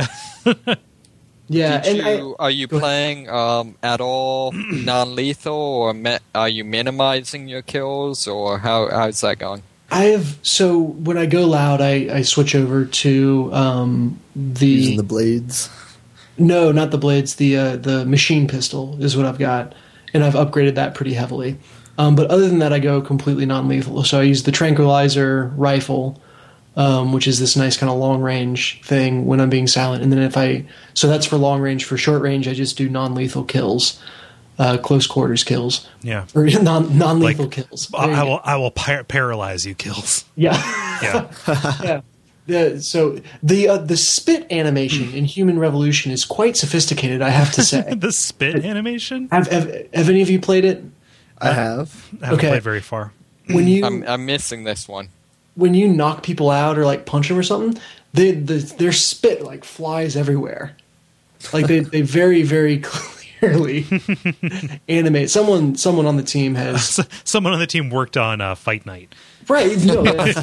Yeah. Did and you, I, are you go ahead. playing um, at all non-lethal, or me- are you minimizing your kills, or how how's that going? I have so when I go loud, I, I switch over to um, the, Using the blades. no, not the blades. The uh, the machine pistol is what I've got, and I've upgraded that pretty heavily. Um, but other than that, I go completely non-lethal. So I use the tranquilizer rifle, um, which is this nice kind of long range thing when I'm being silent. And then if I so that's for long range. For short range, I just do non-lethal kills, uh, close quarters kills, Yeah. or non non-lethal Like, kills. I, There you I go. will I will par- paralyze you kills. Yeah. Yeah. yeah. The, so the uh, the spit animation in Human Revolution is quite sophisticated, I have to say. The spit animation? have, have have any of you played it? I have. I haven't Okay. played very far. When you I'm I'm missing this one. when you knock people out or like punch them or something, they the, their spit like flies everywhere. Like they, they very very clearly animate. Someone someone on the team has Someone on the team worked on uh, Fight Night. right. No,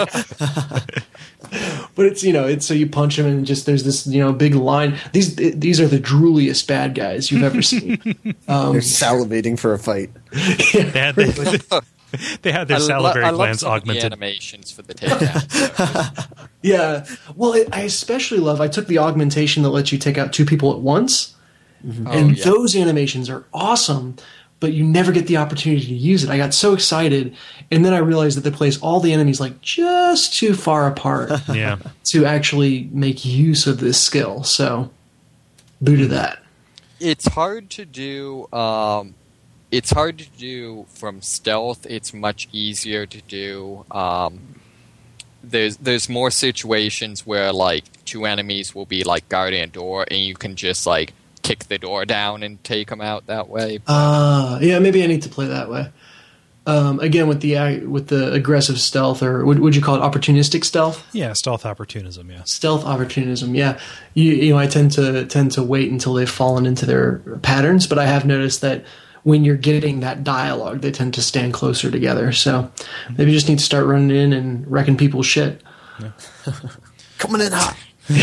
but it's you know it's so you punch them and just there's this you know big line. These these are the drooliest bad guys you've ever seen. Um, They're salivating for a fight. They had, they, they had their I lo- salivary I love glands some of the augmented. animations for the takedown. Yeah. Well, it, I especially love. I took the augmentation that lets you take out two people at once, Oh, and yeah. those animations are awesome. But you never get the opportunity to use it. I got so excited, and then I realized that they place all the enemies like just too far apart Yeah. to actually make use of this skill. So, boo to that. It's hard to do. Um, it's hard to do from stealth. It's much easier to do. Um, there's there's more situations where like two enemies will be like guarding a door, and you can just like kick the door down and take them out that way. Uh, yeah, maybe I need to play that way. Um, again, with the uh, with the aggressive stealth, or would would you call it opportunistic stealth? Yeah, stealth opportunism, yeah. Stealth opportunism, yeah. You, you know, I tend to tend to wait until they've fallen into their patterns, but I have noticed that when you're getting that dialogue, they tend to stand closer together. So maybe you just need to start running in and wrecking people's shit. Coming in hot.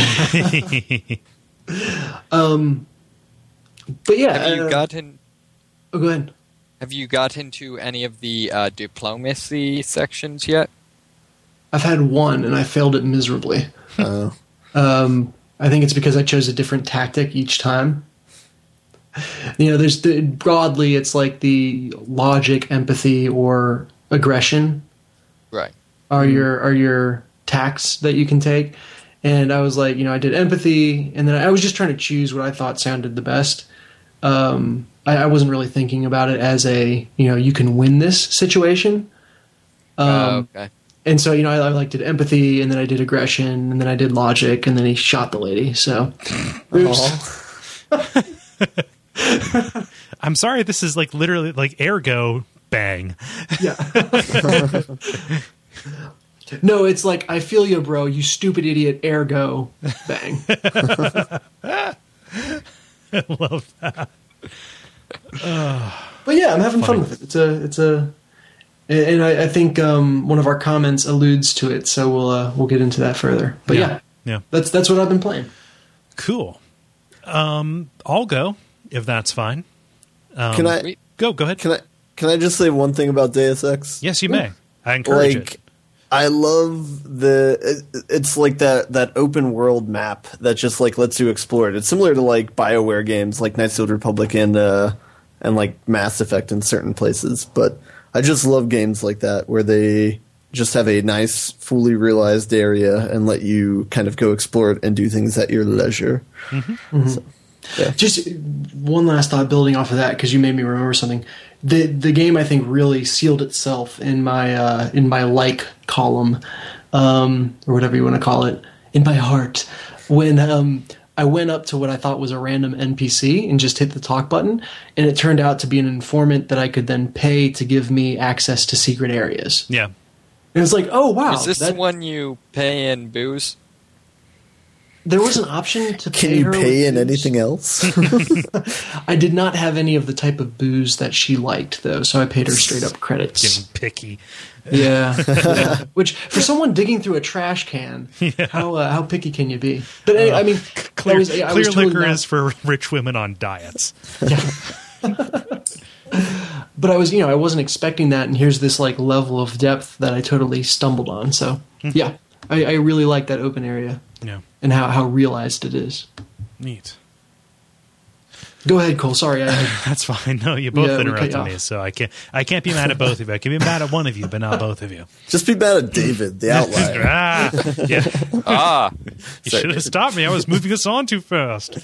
But yeah, Have you uh, gotten oh, go ahead. Have you got into any of the uh, diplomacy sections yet? I've had one and I failed it miserably. Uh, Um, I think it's because I chose a different tactic each time. You know, there's the, broadly it's like the logic, empathy, or aggression Right. are your are your tacks that you can take. And I was like, you know, I did empathy, and then I was just trying to choose what I thought sounded the best. Um, I, I wasn't really thinking about it as a, you know, you can win this situation. Um, Oh, okay. And so, you know, I, I like did empathy, and then I did aggression, and then I did logic, and then he shot the lady. So, oops. I'm sorry, this is like literally like ergo bang. Yeah. No, it's like, I feel you, bro. You stupid idiot. Ergo, bang. I love that. But yeah, I'm having Funny. fun with it. It's a, it's a, and I, I think um, one of our comments alludes to it, so we'll uh, we'll get into that further. But yeah, Yeah. that's that's what I've been playing. Cool. Um, I'll go if that's fine. Um, can I Sweet. go? Go ahead. can I can I just say one thing about Deus Ex? Yes, you may. I encourage Like, it. I love the. it- It's like that that open world map that just like lets you explore it. It's similar to like BioWare games like Knights of the Old Republic and uh, and like Mass Effect in certain places. But I just love games like that where they just have a nice, fully realized area and let you kind of go explore it and do things at your leisure. So, yeah. Just one last thought, building off of that, because you made me remember something. The the game, I think, really sealed itself in my uh, in my like column, um, or whatever you want to call it. in my heart when um, I went up to what I thought was a random N P C and just hit the talk button, and it turned out to be an informant that I could then pay to give me access to secret areas. Yeah. And it's like, oh, wow. Is this that, the one you pay in booze? There was an option to Can pay you her pay in with anything else? I did not have any of the type of booze that she liked, though, so I paid her straight up credits. Getting picky. Yeah, yeah. Which for someone digging through a trash can, yeah. how uh, how picky can you be? But uh, I mean, clear, was, I clear was totally liquor not, is for rich women on diets. Yeah. But I was, you know, I wasn't expecting that, and here's this like level of depth that I totally stumbled on. So yeah, I, I really like that open area. Yeah, and how how realized it is. Neat. Go ahead, Cole. Sorry, I, that's fine. No, you both yeah, interrupted me, so I can't. I can't be mad at both of you. I can be mad at one of you, but not both of you. Just be mad at David, the outlier. ah, yeah. Ah, you should have stopped me. I was moving us on too fast.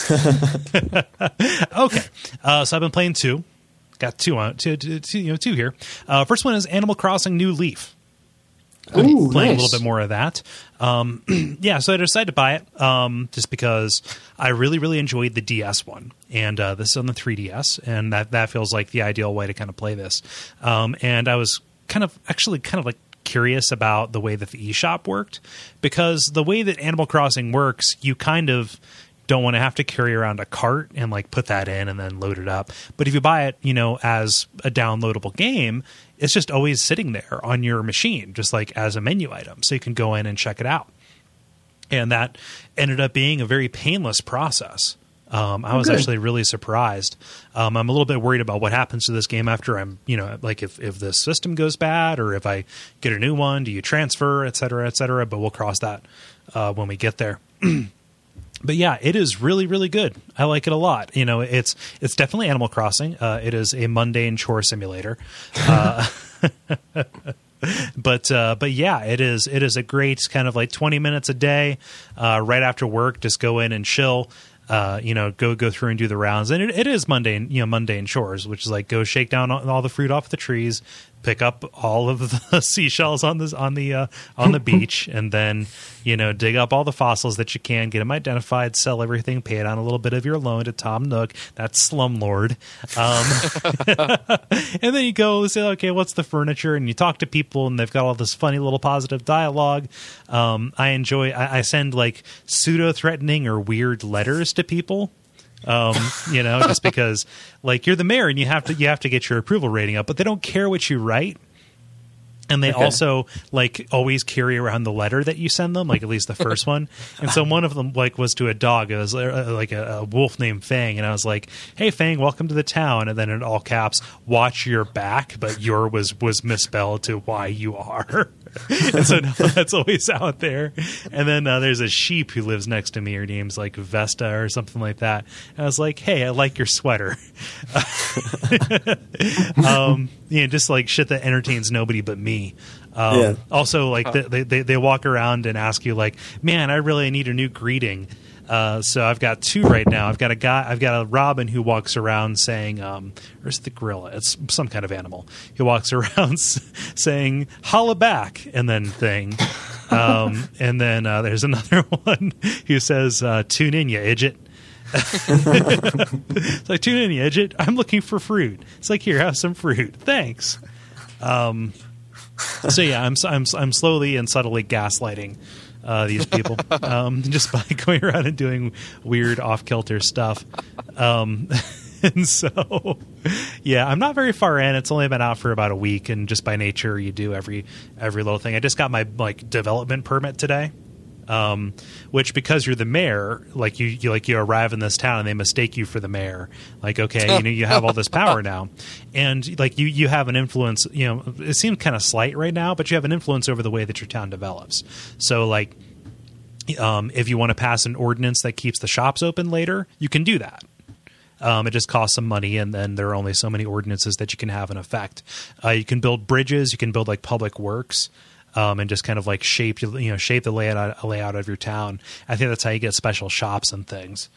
Okay, uh, so I've been playing two. Got two on two, two, two, you know, two here. Uh, first one is Animal Crossing: New Leaf. Ooh, playing nice. a little bit more of that. Um, yeah, so I decided to buy it um, just because I really, really enjoyed the D S one. And uh, this is on the three D S, and that, that feels like the ideal way to kind of play this. Um, and I was kind of actually kind of like curious about the way that the eShop worked, because the way that Animal Crossing works, you kind of don't want to have to carry around a cart and like put that in and then load it up. But if you buy it, you know, as a downloadable game, it's just always sitting there on your machine, just like as a menu item. So you can go in and check it out. And that ended up being a very painless process. Um, I was Good. actually really surprised. Um, I'm a little bit worried about what happens to this game after I'm, you know, like if, if the system goes bad or if I get a new one, do you transfer, et cetera, et cetera. But we'll cross that uh, when we get there. But yeah, it is really, really good. I like it a lot. You know, it's it's definitely Animal Crossing. Uh, it is a mundane chore simulator. Uh, but uh, but yeah, it is it is a great kind of like twenty minutes a day, uh, right after work. Just go in and chill. Uh, you know, go go through and do the rounds, and it, it is mundane, you know, mundane chores, which is like go shake down all, all the fruit off the trees, pick up all of the seashells on the on the uh, on the beach, and then you know dig up all the fossils that you can, get them identified, sell everything, pay down a little bit of your loan to Tom Nook, that's Slumlord, um, and then you go say, okay, what's the furniture, and you talk to people, and they've got all this funny little positive dialogue. Um, I enjoy. I, I send like pseudo threatening or weird letters to people. Um, you know, just because like you're the mayor and you have to you have to get your approval rating up, but they don't care what you write. And they okay. also like always carry around the letter that you send them, like at least the first one. And so one of them like was to a dog. It was uh, like a, a wolf named Fang, and I was like, "Hey Fang, welcome to the town." And then in all caps, "Watch your back," but your was was misspelled to "Y U R." And so now that's always out there. And then uh, there's a sheep who lives next to me. Her name's like Vesta or something like that. And I was like, "Hey, I like your sweater." um, you know, just like shit that entertains nobody but me. Um, yeah. Also, like they, they they walk around and ask you, like, "Man, I really need a new greeting." Uh, so I've got two right now. I've got a guy. I've got a Robin who walks around saying, um, "Where's the gorilla?" It's some kind of animal. He walks around saying "Holla back" and then thing. Um, and then uh, there's another one who says, uh, "Tune in, you idiot." It's like, "Tune in, you idiot. I'm looking for fruit." It's like, "Here, have some fruit. Thanks." Um, so yeah, I'm I'm I'm slowly and subtly gaslighting uh, these people um, just by going around and doing weird off kilter stuff. Um, and so, yeah, I'm not very far in. It's only been out for about a week, and just by nature, you do every every little thing. I just got my like development permit today. Um, which because you're the mayor, like you, you, like you arrive in this town and they mistake you for the mayor. Like, okay, you know, you have all this power now, and like you, you have an influence. You know, it seems kind of slight right now, but you have an influence over the way that your town develops. So, like, um, if you want to pass an ordinance that keeps the shops open later, you can do that. Um, it just costs some money, and then there are only so many ordinances that you can have in effect. Uh, you can build bridges. You can build like public works. Um, and just kind of like shape, you know, shape the layout layout of your town. I think that's how you get special shops and things.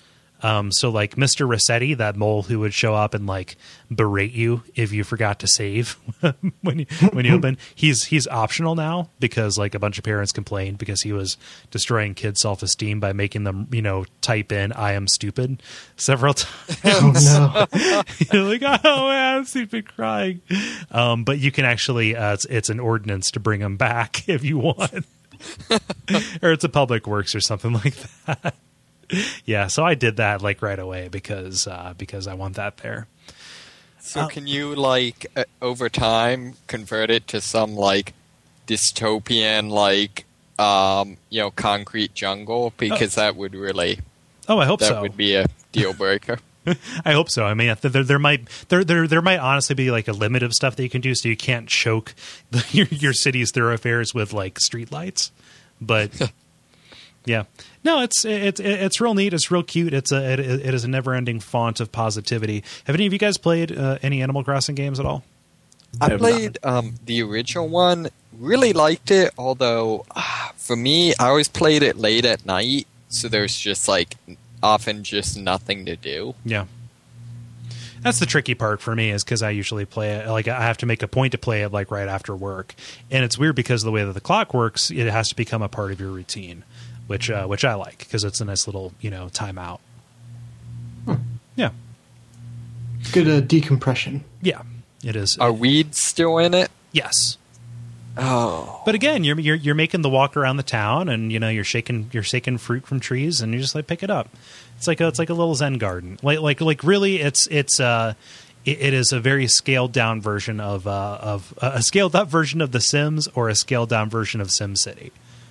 Um, so like Mister Rossetti, that mole who would show up and like berate you if you forgot to save when you when you open, he's he's optional now because like a bunch of parents complained because he was destroying kids' self-esteem by making them, you know, type in "I am stupid" several times. Oh no! You're like, oh man, he's been crying. Um, but you can actually, uh, it's, it's an ordinance to bring him back if you want, or it's a public works or something like that. Yeah, so I did that like right away because uh, because I want that there. So Uh, can you, like, uh, over time, convert it to some, like, dystopian, like, um, you know, concrete jungle? Because that would really, Oh, I hope that so. would be a deal breaker. I hope so. I mean, there, there might there, there there might honestly be like a limit of stuff that you can do, so you can't choke the, your your city's thoroughfares with like streetlights. But yeah, no, it's it's it's real neat. It's real cute. It's a it, it is a never ending font of positivity. Have any of you guys played uh, any Animal Crossing games at all? I have played um, the original one, really liked it, although uh, for me, I always played it late at night, so there's just like often just nothing to do. Yeah. That's the tricky part for me is because I usually play it, like I have to make a point to play it like right after work. And it's weird because of the way that the clock works, it has to become a part of your routine, which uh, which I like because it's a nice little, you know, timeout. Hmm. Yeah. Good uh, decompression. Yeah, it is. Are weeds still in it? Yes. Oh. But again, you're, you're you're making the walk around the town, and you know you're shaking you're shaking fruit from trees, and you just like pick it up. It's like a, it's like a little Zen garden. Like like like really, it's it's uh, it, it is a very scaled down version of uh, of uh, a scaled up version of The Sims or a scaled down version of SimCity.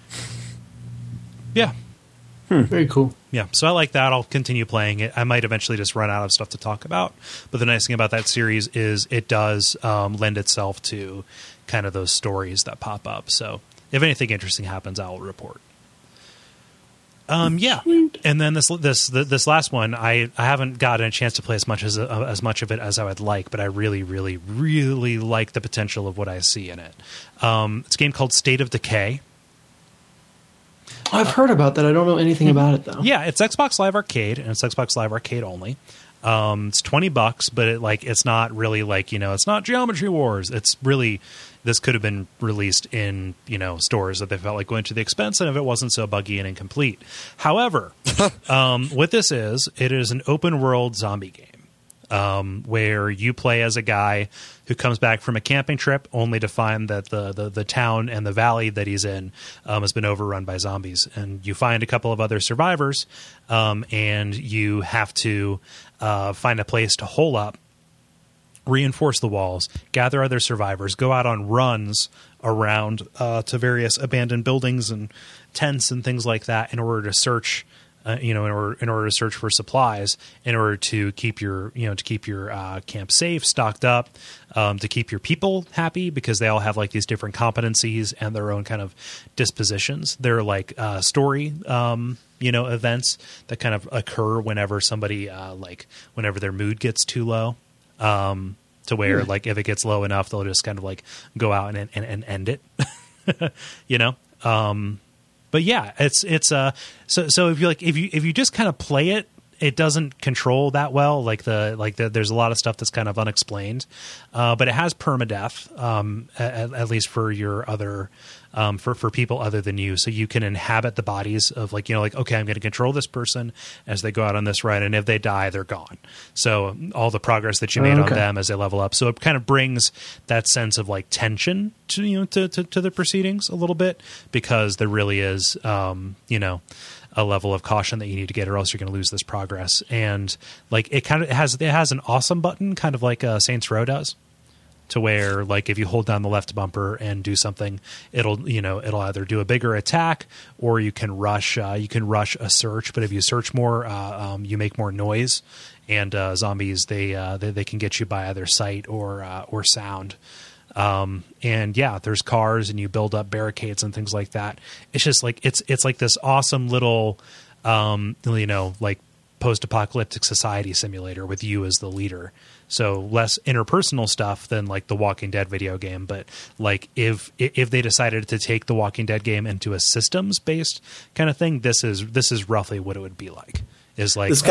Yeah, Very cool. yeah. So I like that. I'll continue playing it. I might eventually just run out of stuff to talk about. But the nice thing about that series is it does um, lend itself to kind of those stories that pop up. So if anything interesting happens, I'll report. Um, yeah, and then this this this last one, I, I haven't gotten a chance to play as much as uh, as much of it as I would like, but I really, really, really like the potential of what I see in it. Um, it's a game called State of Decay. Oh, I've heard about that. I don't know anything about it though. Yeah, it's Xbox Live Arcade, and it's Xbox Live Arcade only. Um, it's twenty bucks, but it, like it's not really like, you know, it's not Geometry Wars. It's really, this could have been released in, you know, stores that they felt like going to the expense, and if it wasn't so buggy and incomplete. However, um, what this is, it is an open world zombie game. Um, where you play as a guy who comes back from a camping trip only to find that the, the, the town and the valley that he's in um, has been overrun by zombies. And you find a couple of other survivors, um, and you have to uh, find a place to hole up, reinforce the walls, gather other survivors, go out on runs around uh, to various abandoned buildings and tents and things like that in order to search Uh, you know, in order in order to search for supplies, in order to keep your you know to keep your uh, camp safe, stocked up, um, to keep your people happy because they all have like these different competencies and their own kind of dispositions. They're like uh, story, um, you know, events that kind of occur whenever somebody uh, like whenever their mood gets too low, um, to where Hmm. like if it gets low enough, they'll just kind of like go out and and, and end it, you know. Um, But yeah, it's it's uh so so if you like if you if you just kind of play it, it doesn't control that well. Like the like the, there's a lot of stuff that's kind of unexplained, uh, but it has permadeath, um, at, at least for your other um, for for people other than you. So you can inhabit the bodies of like you know like okay, I'm going to control this person as they go out on this ride, and if they die, they're gone. So all the progress that you made Okay. on them as they level up. So it kind of brings that sense of like tension to you know to to, to the proceedings a little bit because there really is um, you know. a level of caution that you need to get, or else you're going to lose this progress. And like it kind of it has it has an awesome button, kind of like uh, Saints Row does, to where like if you hold down the left bumper and do something, it'll you know it'll either do a bigger attack or you can rush uh, you can rush a search. But if you search more, uh, um, you make more noise, and uh, zombies they, uh, they they can get you by either sight or uh, or sound. Um, and yeah, there's cars and you build up barricades and things like that. It's just like, it's, it's like this awesome little, um, you know, like post-apocalyptic society simulator with you as the leader. So less interpersonal stuff than like the Walking Dead video game. But like if, if they decided to take the Walking Dead game into a systems based kind of thing, this is, this is roughly what it would be like is like, This kind, oh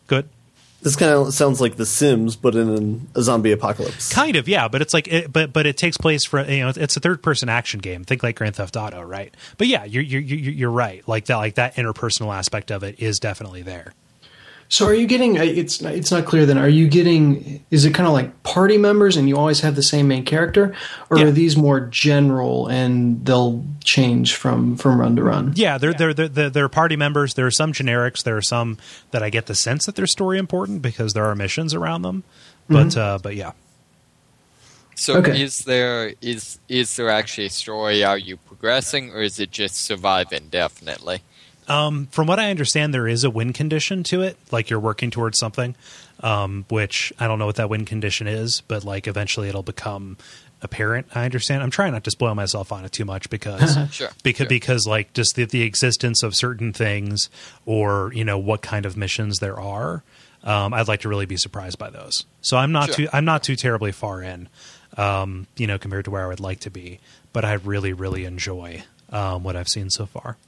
Good. This kind of sounds like The Sims, but in a zombie apocalypse. Kind of, yeah. But it's like, it, but but it takes place for you know, it's a third person action game. Think like Grand Theft Auto, right? But yeah, you're you're you're right. Like that, like that interpersonal aspect of it is definitely there. So are you getting? It's it's not clear. Then are you getting? Is it kind of like party members, and you always have the same main character, or Yeah. are these more general and they'll change from, from run to run? Yeah, they're, they're they're they're they're party members. There are some generics. There are some that I get the sense that they're story important because there are missions around them. But Mm-hmm. uh, but yeah, So Okay. is there is is there actually a story? Are you progressing, or is it just survive indefinitely? um, from what I understand, there is a win condition to it. Like you're working towards something, um, which I don't know what that win condition is, but like eventually it'll become apparent. I understand. I'm trying not to spoil myself on it too much because Sure. because sure. because like just the, the existence of certain things or you know what kind of missions there are. Um, I'd like to really be surprised by those. So I'm not Sure. too I'm not too terribly far in, um, you know, compared to where I would like to be. But I really really enjoy um, what I've seen so far.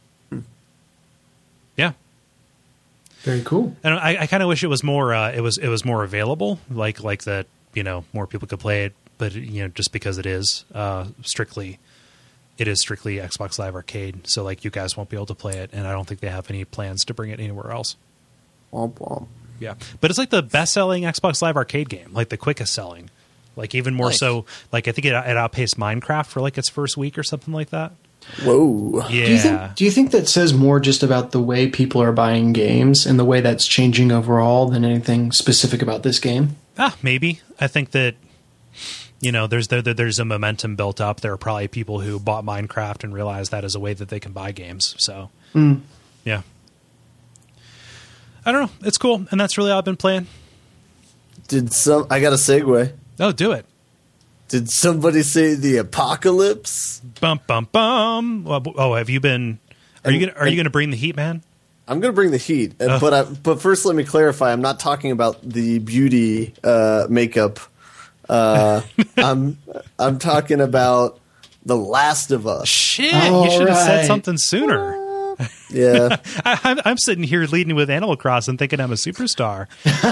Yeah, Very cool. and I, I kind of wish it was more uh, it was it was more available, like like that you know more people could play it. But you know, just because it is uh, strictly, it is strictly Xbox Live Arcade, so like you guys won't be able to play it, and I don't think they have any plans to bring it anywhere else. Womp womp. Yeah, but it's like the best-selling Xbox Live Arcade game, like the quickest selling, like even more Nice. so. Like I think it, it outpaced Minecraft for like its first week or something like that. Whoa. Yeah, Do you think? Do you think that says more just about the way people are buying games and the way that's changing overall than anything specific about this game? ah, maybe. I think that you know, there's there, there- there's a momentum built up. There are probably people who bought Minecraft and realized that is a way that they can buy games. So yeah, I don't know. It's cool, and that's really all I've been playing. Did some? I got a segue. Oh, do it. Did somebody say the apocalypse? Bum bum bum. Well, Oh, have you been? Are you And- gonna Are you and- gonna bring the heat, man? I'm going to bring the heat, and Oh. but I, but first let me clarify. I'm not talking about the beauty uh, makeup. Uh, I'm I'm talking about The Last of Us. Shit, All you should have said right. something sooner. Yeah, I, I'm, I'm sitting here leading with Animal Crossing, thinking I'm a superstar.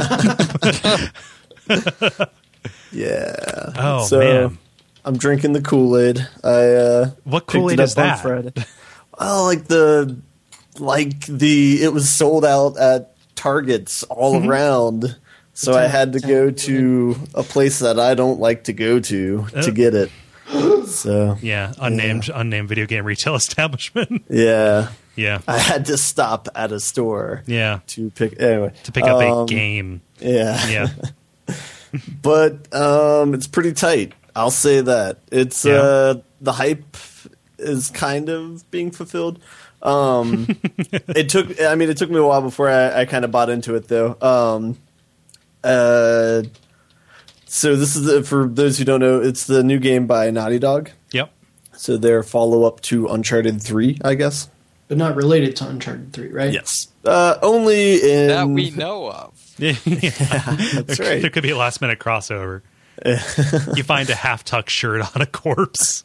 yeah. Oh so, man, I'm drinking the Kool-Aid. I uh, what picked Kool-Aid it up is on that? Friday. Oh, like the like the it was sold out at Targets all Mm-hmm. around. So I had to go to a place that I don't like to go to Uh. to get it. So Yeah, unnamed unnamed video game retail establishment. yeah, Yeah, I had to stop at a store yeah, to pick anyway to pick up a um, game. Yeah, Yeah, but um, it's pretty tight. I'll say that it's Yeah. uh, the hype is kind of being fulfilled. Um, it took. I mean, it took me a while before I, I kind of bought into it, though. Um, uh, so this is the, for those who don't know, it's the new game by Naughty Dog. yep. So their follow up to Uncharted three, I guess. But not related to Uncharted three, right? Yes. Uh, only in That we know of. Yeah, That's there, right. there could be a last minute crossover. You find a half tuck shirt on a corpse.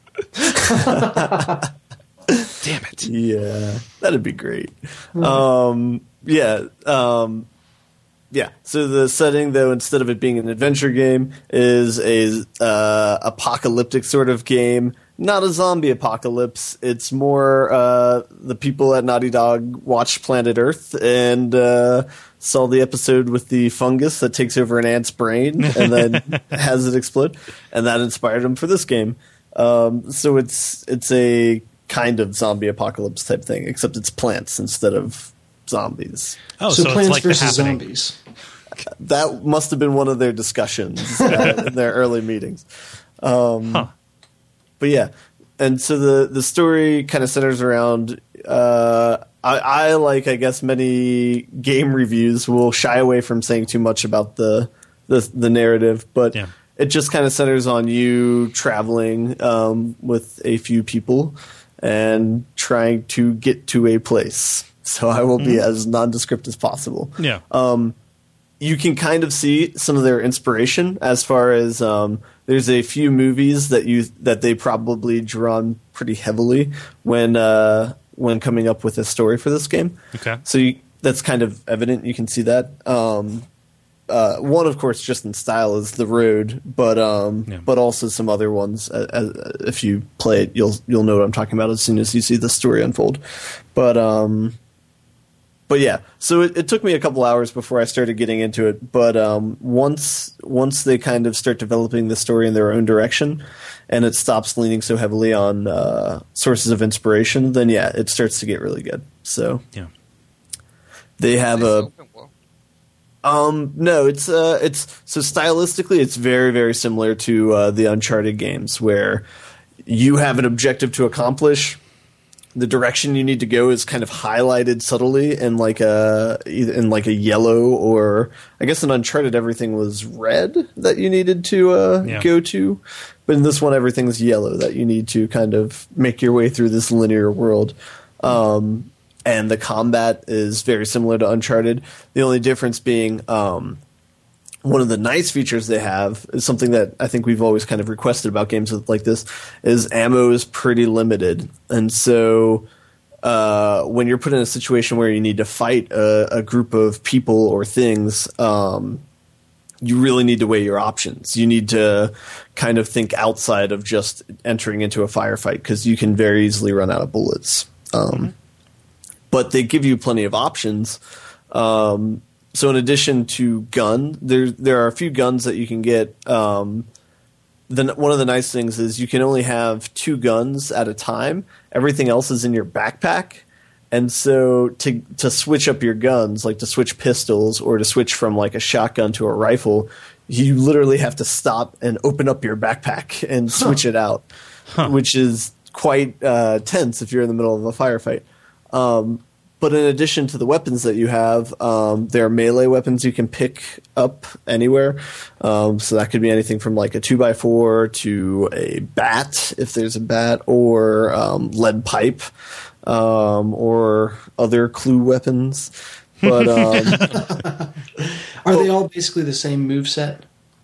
Damn it. Yeah, that'd be great. Um, yeah, um, yeah. So the setting, though, instead of it being an adventure game, is a uh, apocalyptic sort of game. Not a zombie apocalypse. It's more uh, the people at Naughty Dog watched Planet Earth and uh, saw the episode with the fungus that takes over an ant's brain and then has it explode, and that inspired them for this game. Um, so it's it's a kind of zombie apocalypse type thing, except it's plants instead of zombies. Oh, so, so, Plants it's like the versus happening. Zombies. That must have been one of their discussions uh, in their early meetings. Um, Huh. But yeah, and so the the story kind of centers around. Uh, I, I like, I guess, many game reviews will shy away from saying too much about the the, the narrative, but Yeah. it just kind of centers on you traveling um, with a few people and trying to get to a place. So I will be as nondescript as possible. Yeah. Um, you can kind of see some of their inspiration as far as um, there's a few movies that you that they probably drawn pretty heavily when uh, when coming up with a story for this game. Okay. So you, that's kind of evident. You can see that. Um, uh, one, of course, just in style is The Road, but um, Yeah. but also some other ones. Uh, uh, if you play it, you'll you'll know what I'm talking about as soon as you see the story unfold. But um, but yeah, so it, it took me a couple hours before I started getting into it. But um, once once they kind of start developing the story in their own direction, and it stops leaning so heavily on uh, sources of inspiration, then yeah, it starts to get really good. So Yeah. they have It's a open world. um no, it's uh it's so stylistically it's very very similar to uh, the Uncharted games where you have an objective to accomplish. The direction you need to go is kind of highlighted subtly in like a in like a yellow, or I guess in Uncharted everything was red that you needed to uh, Yeah. go to, but in this one everything's yellow that you need to kind of make your way through this linear world. Um, and the combat is very similar to Uncharted. The only difference being um, one of the nice features they have is something that I think we've always kind of requested about games like this is ammo is pretty limited. And so uh, when you're put in a situation where you need to fight a, a group of people or things, um, you really need to weigh your options. You need to kind of think outside of just entering into a firefight because you can very easily run out of bullets. Um, mm-hmm. But they give you plenty of options. Um, So in addition to gun, there there are a few guns that you can get. Um, then one of the nice things is you can only have two guns at a time. Everything else is in your backpack, and so to to switch up your guns, like to switch pistols or to switch from like a shotgun to a rifle, you literally have to stop and open up your backpack and switch huh. it out, huh. which is quite uh, tense if you're in the middle of a firefight. Um, But in addition to the weapons that you have, um, there are melee weapons you can pick up anywhere. Um, so that could be anything from like a two by four to a bat, if there's a bat, or um, lead pipe, um, or other clue weapons. But um, are they all basically the same moveset?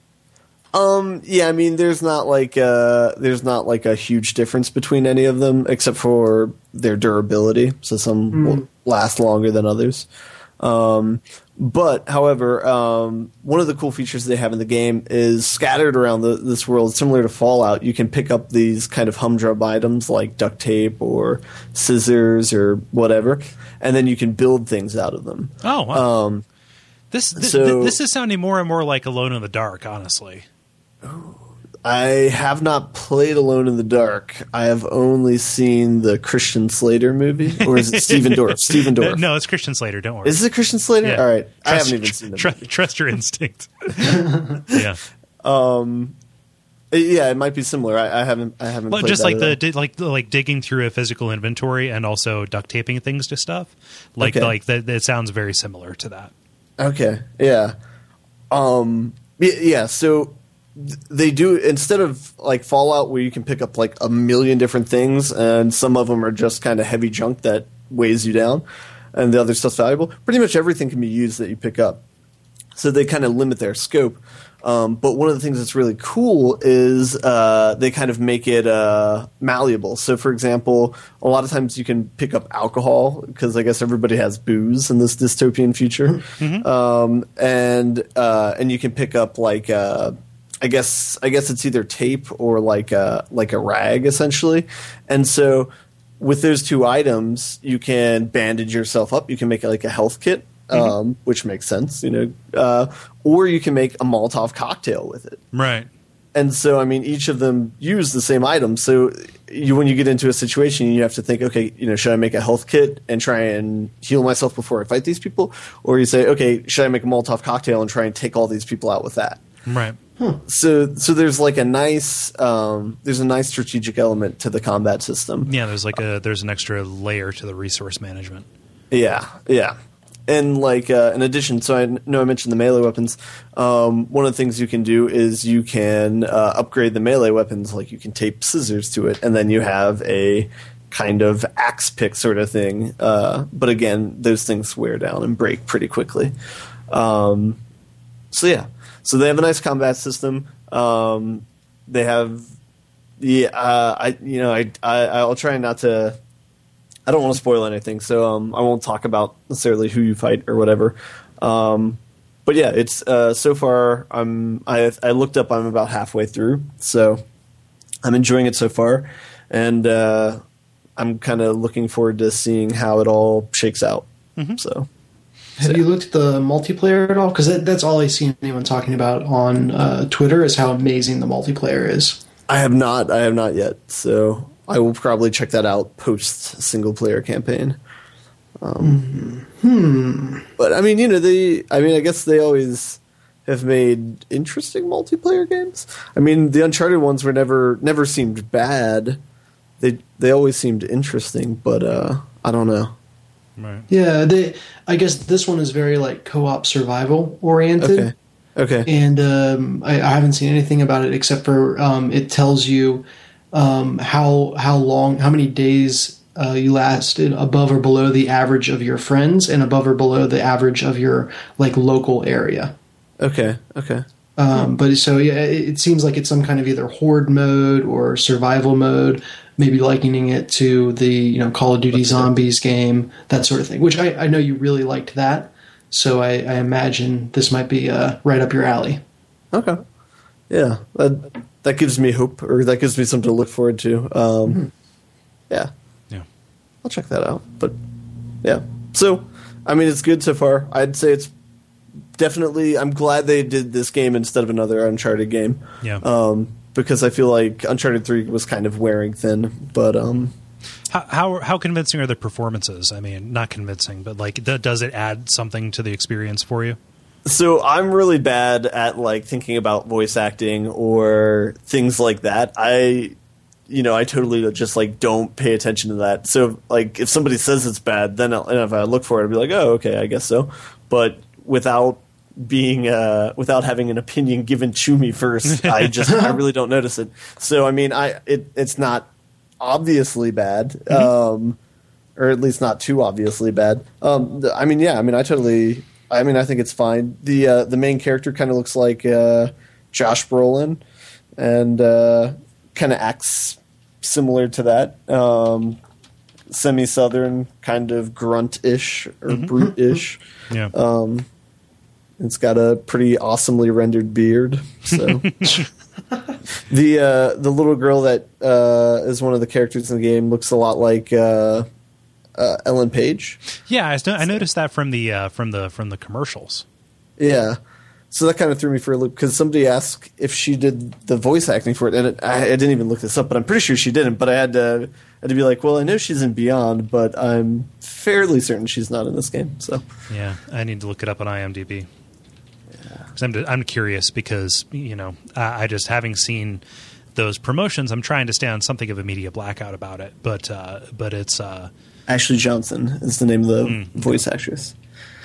Um. Yeah. I mean, there's not like uh there's not like a huge difference between any of them, except for their durability. So some mm. will last longer than others. Um. But, however, um, one of the cool features they have in the game is scattered around the, this world, similar to Fallout. You can pick up these kind of humdrum items like duct tape or scissors or whatever, and then you can build things out of them. Oh, wow. Um, this this, so, this is sounding more and more like Alone in the Dark, honestly. I have not played Alone in the Dark. I have only seen the Christian Slater movie. Or is it Stephen Dorff? Stephen Dorff. No, it's Christian Slater. Don't worry. Is it Christian Slater? Yeah. All right. Trust, I haven't even seen the tr- movie. Trust your instinct. yeah. Um, yeah, it might be similar. I, I haven't. I haven't. Well, played just that like the all. di- like the, like digging through a physical inventory and also duct taping things to stuff. Like Okay. like that. It sounds very similar to that. Okay. Yeah. Um. Yeah. So they do, instead of like Fallout where you can pick up like a million different things and some of them are just kind of heavy junk that weighs you down and the other stuff's valuable, pretty much everything can be used that you pick up. So they kind of limit their scope. Um, but one of the things that's really cool is uh, they kind of make it uh, malleable. So, for example, a lot of times you can pick up alcohol because I guess everybody has booze in this dystopian future, mm-hmm. um, and uh, and you can pick up like uh, I guess I guess it's either tape or like a, like a rag essentially, and so with those two items you can bandage yourself up. You can make like a health kit. Um, mm-hmm. Which makes sense, you know, uh, or you can make a Molotov cocktail with it. Right. And so, I mean, each of them use the same item. So you, when you get into a situation, you have to think, okay, you know, should I make a health kit and try and heal myself before I fight these people? Or you say, okay, should I make a Molotov cocktail and try and take all these people out with that? Right. Huh. So, so there's like a nice, um, there's a nice strategic element to the combat system. Yeah, there's like a there's an extra layer to the resource management. Yeah, yeah. And like uh, in addition, so I know I mentioned the melee weapons. Um, one of the things you can do is you can uh, upgrade the melee weapons. Like you can tape scissors to it, and then you have a kind of axe pick sort of thing. Uh, but again, those things wear down and break pretty quickly. Um, so yeah, so they have a nice combat system. Um, they have, yeah, uh, I you know I, I I'll try not to. I don't want to spoil anything, so um, I won't talk about necessarily who you fight or whatever. Um, but yeah, it's uh, so far. I'm I I looked up. I'm about halfway through, so I'm enjoying it so far, and uh, I'm kind of looking forward to seeing how it all shakes out. Mm-hmm. So, have so. you looked at the multiplayer at all? Because that, that's all I see anyone talking about on uh, Twitter is how amazing the multiplayer is. I have not. I have not yet. So I will probably check that out post single player campaign. Um, hmm. But I mean, you know, they. I mean, I guess they always have made interesting multiplayer games. I mean, the Uncharted ones were never never seemed bad. They they always seemed interesting, but uh, I don't know. Right. Yeah, they. I guess this one is very like co-op survival oriented. Okay. Okay. And um, I, I haven't seen anything about it except for um, it tells you um, how how long, how many days uh, you lasted above or below the average of your friends, and above or below the average of your like local area. Okay. Okay. Um, but so yeah, it, it seems like it's some kind of either horde mode or survival mode. Maybe likening it to the you know Call of Duty Zombies game, that sort of thing. Which I, I know you really liked that. So I, I imagine this might be uh, right up your alley. Okay, yeah, that that gives me hope, or that gives me something to look forward to. Um, mm-hmm. Yeah, yeah, I'll check that out. But yeah, so I mean, it's good so far. I'd say it's definitely. I'm glad they did this game instead of another Uncharted game. Yeah, um, because I feel like Uncharted three was kind of wearing thin, but. Um, How, how how convincing are the performances? I mean, not convincing, but like, th- does it add something to the experience for you? So I'm really bad at like thinking about voice acting or things like that. I, you know, I totally just like don't pay attention to that. So like, if somebody says it's bad, then I'll, and if I look for it, I'll be like, oh, okay, I guess so. But without being uh, without having an opinion given to me first, I just I really don't notice it. So I mean, I it it's not. Obviously bad, mm-hmm. um, or at least not too obviously bad. Um, the, I mean, yeah, I mean, I totally. I mean, I think it's fine. The uh, the main character kind of looks like uh, Josh Brolin, and uh, kind of acts similar to that. Um, semi-southern, kind of grunt-ish or mm-hmm. brute-ish. Yeah. Um, it's got a pretty awesomely rendered beard. So. The uh, the little girl that uh, is one of the characters in the game looks a lot like uh, uh, Ellen Page. Yeah, I, I noticed that from the uh, from the from the commercials. Yeah, so that kind of threw me for a loop because somebody asked if she did the voice acting for it, and it, I, I didn't even look this up, but I'm pretty sure she didn't. But I had to had to be like, well, I know she's in Beyond, but I'm fairly certain she's not in this game. So yeah, I need to look it up on IMDb. I'm, I'm curious because, you know, I, I just, having seen those promotions, I'm trying to stay on something of a media blackout about it. But uh, but it's... Uh, Ashley Johnson is the name of the mm, voice actress.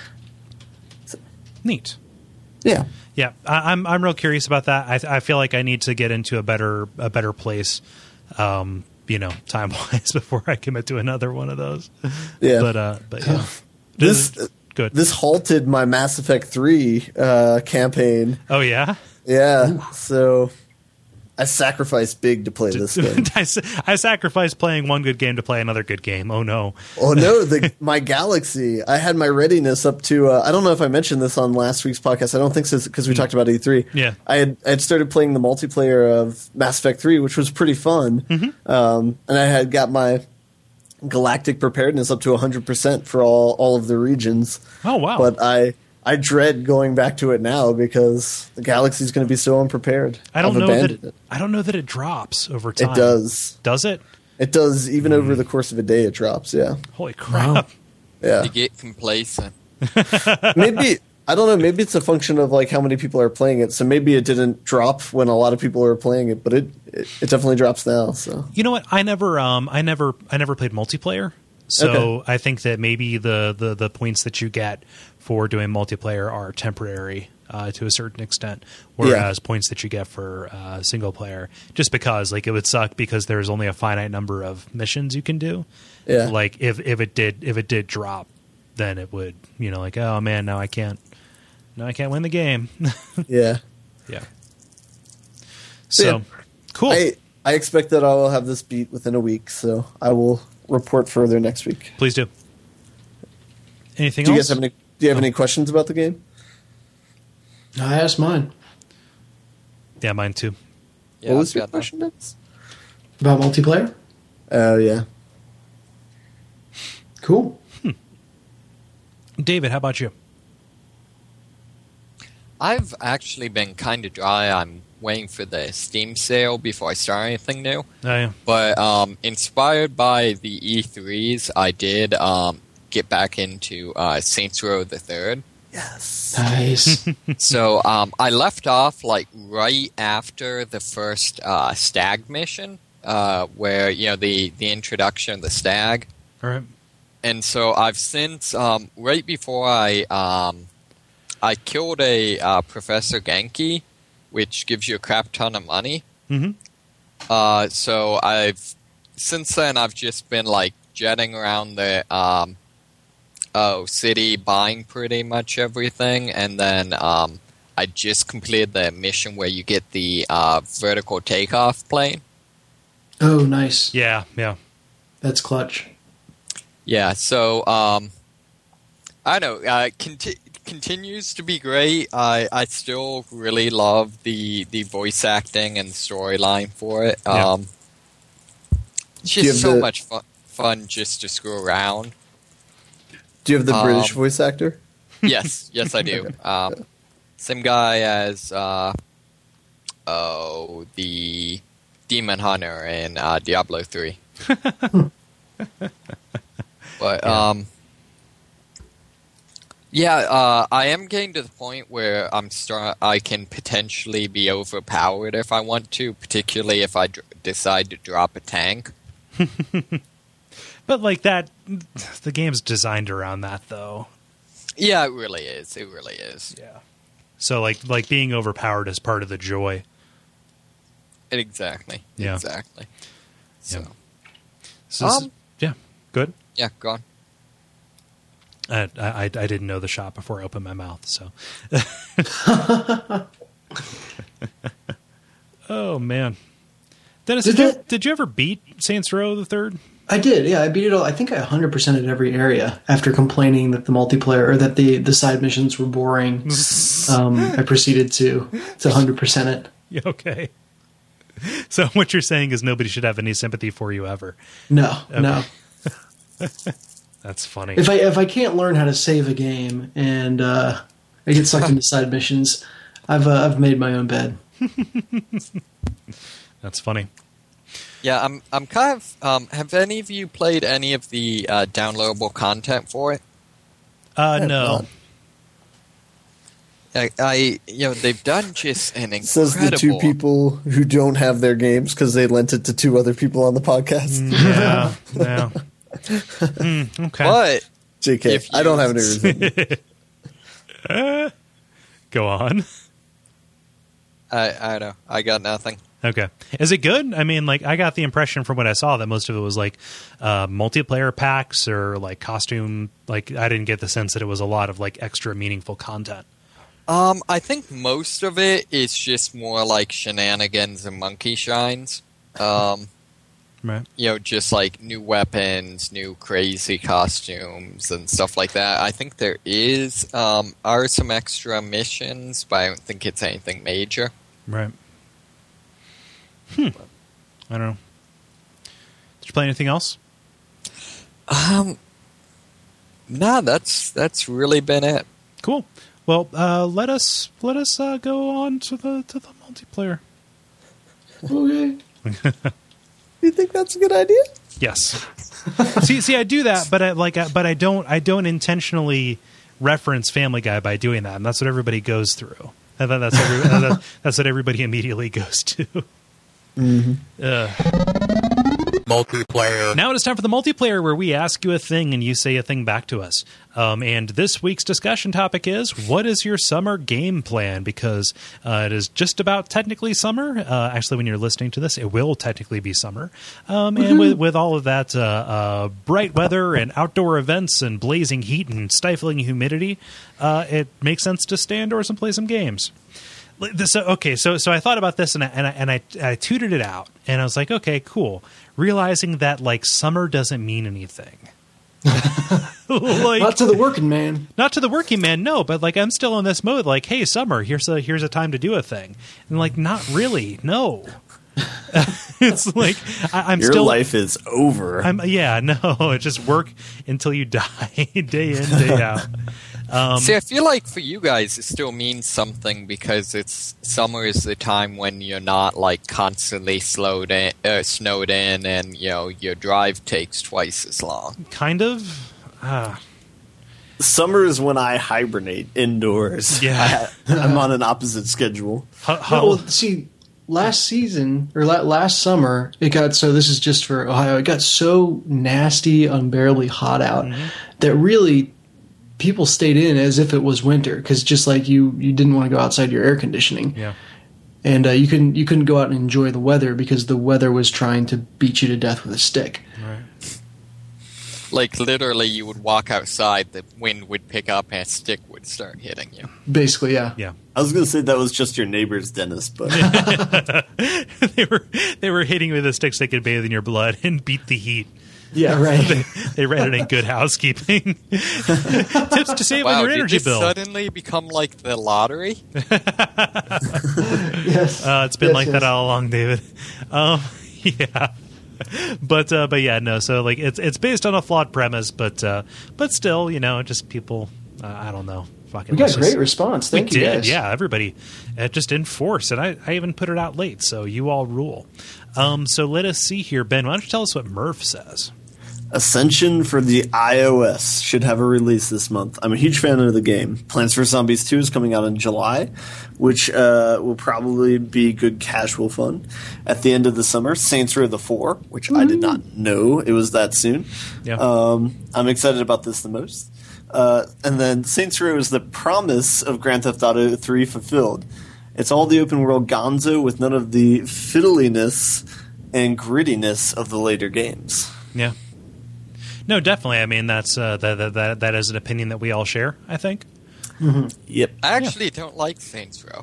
So. Neat. Yeah. Yeah, I, I'm I'm real curious about that. I, I feel like I need to get into a better a better place, um, you know, time-wise before I commit to another one of those. Yeah. But, uh, but yeah. this... Good. This halted my Mass Effect three uh, campaign. Oh, yeah? Yeah. Ooh. So I sacrificed big to play this game. I, I sacrificed playing one good game to play another good game. Oh, no. Oh, no. The, my Galaxy. I had my readiness up to... Uh, I don't know if I mentioned this on last week's podcast. I don't think so because we mm. talked about E three. Yeah. I had, I had started playing the multiplayer of Mass Effect three, which was pretty fun. Mm-hmm. Um, and I had got my... galactic preparedness up to one hundred percent for all, all of the regions. Oh, wow. But I I dread going back to it now because the galaxy's going to be so unprepared. I don't I've know that it. it, I don't know that it drops over time. It does. Does it? It does. Even mm. over the course of a day, it drops, yeah. Holy crap. Wow. Yeah. You get complacent. Maybe... I don't know. Maybe it's a function of like how many people are playing it. So maybe it didn't drop when a lot of people are playing it, but it it, it definitely drops now. So you know what? I never, um, I never, I never played multiplayer. So okay. I think that maybe the, the, the points that you get for doing multiplayer are temporary uh, to a certain extent, whereas yeah. points that you get for uh, single player, just because like it would suck because there's only a finite number of missions you can do. Yeah. Like if if it did if it did drop, then it would you know like oh man now I can't. No, I can't win the game. yeah. Yeah. So, yeah. cool. I, I expect that I will have this beat within a week, so I will report further next week. Please do. Anything do you else? Guys have any, do you have oh. any questions about the game? I asked mine. Yeah, mine too. Yeah, what was your that. question next? About multiplayer? Oh, uh, yeah. Cool. Hmm. David, how about you? I've actually been kind of dry. I'm waiting for the Steam sale before I start anything new. Oh, yeah. But um, inspired by the E threes, I did um, get back into uh, Saints Row the Third. Yes. Nice. So um, I left off like right after the first uh, stag mission, uh, where you know the the introduction of the stag. All right. And so I've since um, right before I um, I killed a uh, Professor Genki, which gives you a crap ton of money. Mm-hmm. Uh, so I've since then I've just been like jetting around the um, oh city, buying pretty much everything, and then um, I just completed the mission where you get the uh, vertical takeoff plane. Oh, nice. Yeah, yeah. That's clutch. Yeah, so um, I don't know. Uh, conti- continues to be great. I I still really love the the voice acting and storyline for it. Yeah. Um, it's just so the, much fun, fun just to screw around. Do you have the um, British voice actor? Yes, yes, I do. Um, same guy as uh, oh the Demon Hunter in uh, Diablo three. But Yeah. um, yeah, uh, I am getting to the point where I'm start. I can potentially be overpowered if I want to, particularly if I dr- decide to drop a tank. But like that, the game's designed around that, though. Yeah, it really is. It really is. Yeah. So like like being overpowered is part of the joy. Exactly. Yeah. Exactly. So, Yeah. So this- Um, yeah. Good. yeah, go on. I, I I didn't know the shot before I opened my mouth. So. Oh man, Dennis, did, Did you that- did you ever beat Saints Row the Third? I did, yeah. I beat it all. I think I one hundred percent at every area after complaining that the multiplayer or that the, the side missions were boring. um, I proceeded to to one hundred percent it. Yeah, okay. So what you're saying is nobody should have any sympathy for you ever. No, Okay. no. That's funny. If I if I can't learn how to save a game and uh, I get sucked into side missions, I've uh, I've made my own bed. That's funny. Yeah, I'm. I'm kind of. Um, have any of you played any of the uh, downloadable content for it? Uh, have no. not. I, I, you know, they've done just an incredible. Says the two people who don't have their games because they lent it to two other people on the podcast. Yeah. Yeah. Mm, okay. But J K, If I don't you- have any reason. Go on. I, I don't know. I got nothing. Okay. Is it good? I mean, like, I got the impression from what I saw that most of it was like uh, multiplayer packs or like costume. Like, I didn't get the sense that it was a lot of like extra meaningful content. Um, I think most of it is just more like shenanigans and monkey shines. Um, Right. you know, just like new weapons, new crazy costumes, and stuff like that. I think there is um, are some extra missions, but I don't think it's anything major. Right. Hmm. I don't know. Did you play anything else? Um, nah, that's that's really been it. Cool. Well, uh, let us let us uh, go on to the to the multiplayer. Okay. You think that's a good idea? Yes. see, see, I do that, but I like, I, but I don't, I don't intentionally reference Family Guy by doing that, and that's what everybody goes through. I thought that's every, that, that's what everybody immediately goes to. Mm-hmm. Uh. Multiplayer. Now it is time for the multiplayer, where we ask you a thing and you say a thing back to us. Um, and this week's discussion topic is, what is your summer game plan? Because uh, it is just about technically summer. Uh, actually, when you're listening to this, it will technically be summer. Um, and with, with all of that uh, uh, bright weather and outdoor events and blazing heat and stifling humidity, uh, it makes sense to stay indoors and play some games. This, okay, so so I thought about this and I, and I and I I tutored it out and I was like, okay, cool. Realizing that like summer doesn't mean anything. Like, Not to the working man. not to the working man, no, but like I'm still in this mode. Like, hey, summer, here's a here's a time to do a thing, and like, not really, no. It's like I, I'm Your still life is over. I'm yeah, no, just work until you die, day in, day out. Um, See, I feel like for you guys, it still means something because it's summer is the time when you're not like constantly slowed in, uh, snowed in, and you know your drive takes twice as long. kind of. Uh, Summer is when I hibernate indoors. Yeah. I, I'm on an opposite schedule. how, No, how, well, see, last season or la- last summer, it got so. This is just for Ohio. It got so nasty, unbearably hot out that really people stayed in as if it was winter because just like you, you didn't want to go outside your air conditioning, yeah. and uh, you couldn't you couldn't go out and enjoy the weather because the weather was trying to beat you to death with a stick. Right. Like literally, you would walk outside, the wind would pick up, and a stick would start hitting you. Basically, yeah. Yeah. I was going to say that was just your neighbor's dentist, but they were they were hitting you with a stick so they could bathe in your blood and beat the heat. Yeah, right. They read it in Good Housekeeping. Tips to save Wow, on your did energy this bill. suddenly become like the lottery? Yes. Uh, it's been Yes, like yes. that all along, David. Um, yeah, but uh, but yeah, no. So like it's it's based on a flawed premise, but uh, but still, you know, just people. Uh, I don't know. Fucking We got let's great just- response. We Thank you, did, guys. yeah. Everybody, uh, just in force, and I, I even put it out late. So you all rule. Um, so let us see here, Ben. Why don't you tell us what Murph says? Ascension for the iOS should have a release this month. I'm a huge fan of the game. Plants vs. Zombies two is coming out in July, which uh, will probably be good casual fun. At the end of the summer, Saints Row the four, which I did not know it was that soon. Yeah. Um, I'm excited about this the most. Uh, and then Saints Row is the promise of Grand Theft Auto three fulfilled. It's all the open world gonzo with none of the fiddliness and grittiness of the later games. Yeah. No, definitely. I mean, that's uh, that, that that that is an opinion that we all share. I think. Yep. I actually don't like Saints Row.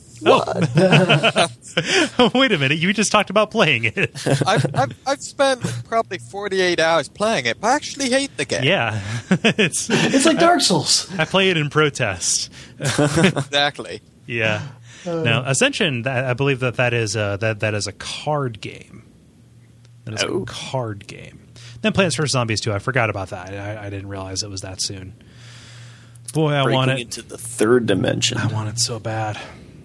Oh, wait a minute! You just talked about playing it. I've, I've, I've spent probably forty-eight hours playing it, but I actually hate the game. Yeah, it's. It's like Dark Souls. I play it in protest. Exactly. Yeah. Now, Ascension. That, I believe that that is a, that that is a card game. That is Oh. a card game. Then Plants vs. Zombies two. I forgot about that. I, I didn't realize it was that soon. Boy, I Breaking want it. into the third dimension. I want it so bad.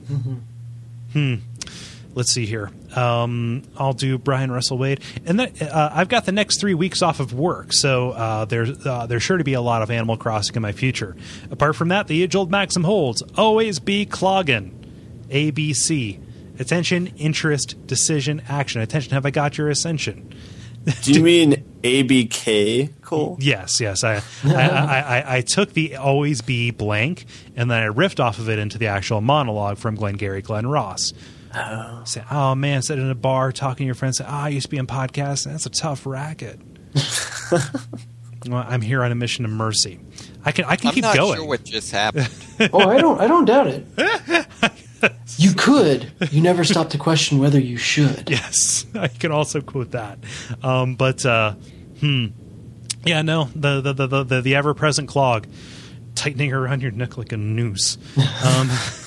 Hmm. Let's see here. Um, I'll do Brian Russell Wade, and then uh, I've got the next three weeks off of work, so uh, there's uh, there's sure to be a lot of Animal Crossing in my future. Apart from that, the age-old maxim holds: always be cloggin'. A B C: attention, interest, decision, action. Attention, have I got your ascension? Do you mean A B K, Cole? Yes, yes. I, I, I, I, I took the always be blank, and then I riffed off of it into the actual monologue from Glengarry Glen Ross. Oh. Say, oh man, sit in a bar talking to your friends. Say, oh, I used to be in podcasts. That's a tough racket. Well, I'm here on a mission of mercy. I can I can I'm keep not going. sure what just happened. Oh, I don't. I don't doubt it. You could. You never stop to question whether you should. Yes, I can also quote that. Um, but uh, hmm, yeah, no, the the the the, the ever present clog tightening around your neck like a noose. Um,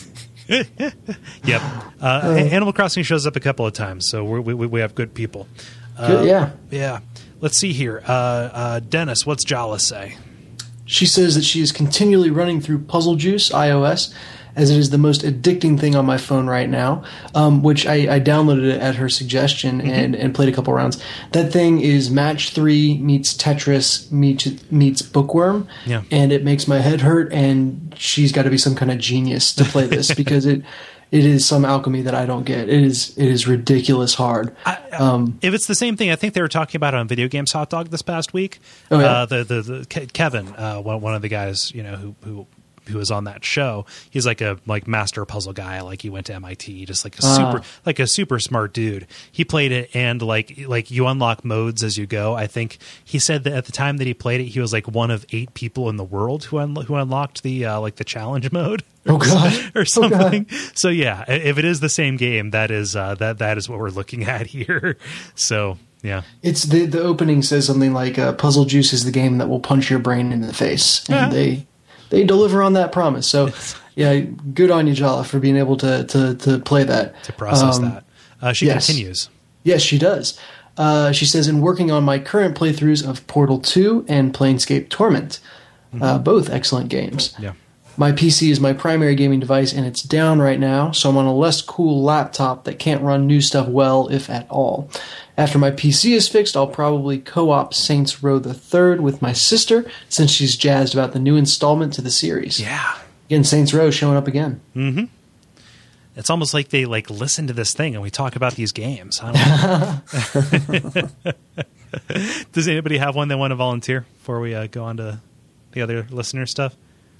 yep. Uh, Animal Crossing shows up a couple of times, so we're, we we have good people. Uh, Good, yeah. Yeah. Let's see here. Uh, uh, Dennis, what's Jala say? She says that she is continually running through Puzzle Juice iOS, as it is the most addicting thing on my phone right now, um, which I, I downloaded it at her suggestion and, and played a couple rounds. That thing is Match three meets Tetris meets, meets Bookworm, Yeah. and it makes my head hurt, and she's got to be some kind of genius to play this because it it is some alchemy that I don't get. It is it is ridiculous hard. I, um, if it's the same thing, I think they were talking about it on Video Games Hot Dog this past week. Oh, yeah? uh, the, the the Ke- Kevin, uh, one one of the guys, you know, who who who was on that show. He's like a like master puzzle guy. Like he went to M I T, just like a Ah. super like a super smart dude. He played it, and like like you unlock modes as you go. I think he said that at the time that he played it, he was like one of eight people in the world who un- who unlocked the uh, like the challenge mode. Oh god, or Oh, something. God. So yeah, if it is the same game, that is uh, that that is what we're looking at here. So yeah, It's the the opening says something like uh, "Puzzle Juice is the game that will punch your brain in the face," and Yeah. they they deliver on that promise. So yeah, good on you, Jala, for being able to to to play that. to process Um, that, uh, she yes. continues. Yes, she does. Uh, she says, "In working on my current playthroughs of Portal two and Planescape Torment, uh, both excellent games. Yeah. My P C is my primary gaming device, and it's down right now, so I'm on a less cool laptop that can't run new stuff well, if at all. After my P C is fixed, I'll probably co-op Saints Row the Third with my sister, since she's jazzed about the new installment to the series. Yeah. Again, Saints Row showing up again. It's almost like they like listen to this thing and we talk about these games. I don't know. Does anybody have one they want to volunteer before we uh, go on to the other listener stuff?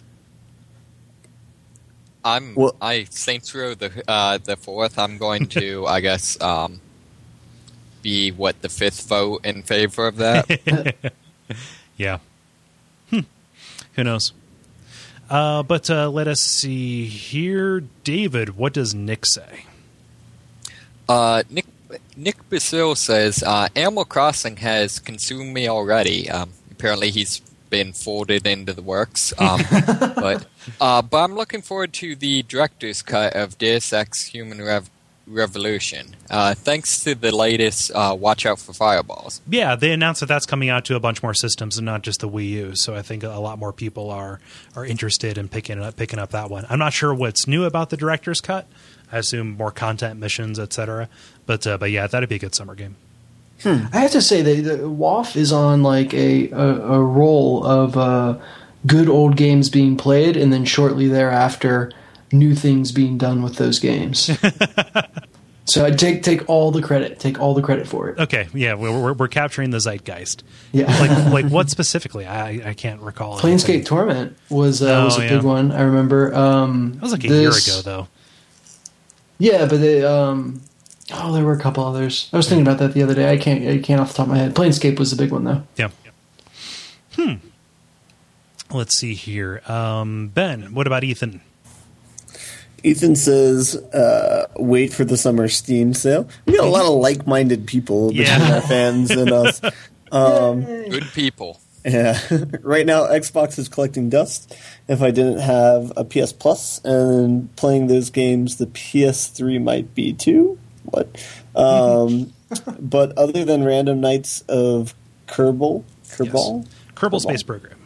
I'm Well- I Saints Row the uh, the fourth. I'm going to I guess um, be what the fifth vote in favor of that. Yeah. Hmm. Who knows? Uh, but uh, let us see here. David, what does Nick say? Uh, Nick Nick Basil says uh, Animal Crossing has consumed me already. Um, apparently, he's been folded into the works. Um, but uh, but I'm looking forward to the director's cut of Deus Ex: Human Rev- Revolution. Uh, thanks to the latest uh, Watch Out for Fireballs. Yeah, they announced that that's coming out to a bunch more systems and not just the Wii U. So I think a lot more people are are interested in picking up picking up that one. I'm not sure what's new about the director's cut. I assume more content, missions, et cetera. But uh, but yeah, that'd be a good summer game. I have to say that the W A F is on like a a, a roll of uh, good old games being played, and then shortly thereafter, new things being done with those games. So I take take all the credit, take all the credit for it. Okay, yeah, we're we're, we're capturing the zeitgeist. Yeah, Like like what specifically? I I can't recall. Planescape anything. Torment was uh, Oh, was a yeah. big one. I remember. Um, That was like a this- year ago, though. Yeah, but they, um, oh, there were a couple others. I was thinking about that the other day. I can't I can't off the top of my head. Planescape was the big one though. Yeah. Hmm. Let's see here. Um, Ben, what about Ethan? Ethan says, uh, wait for the summer Steam sale. We got a lot of like-minded people between Yeah. our fans and us. Good people. Yeah. Right now, Xbox is collecting dust. If I didn't have a P S Plus and playing those games, the P S three might be too. What? Um, but other than random nights of Kerbal, Kerbal, Yes. Kerbal Space Program.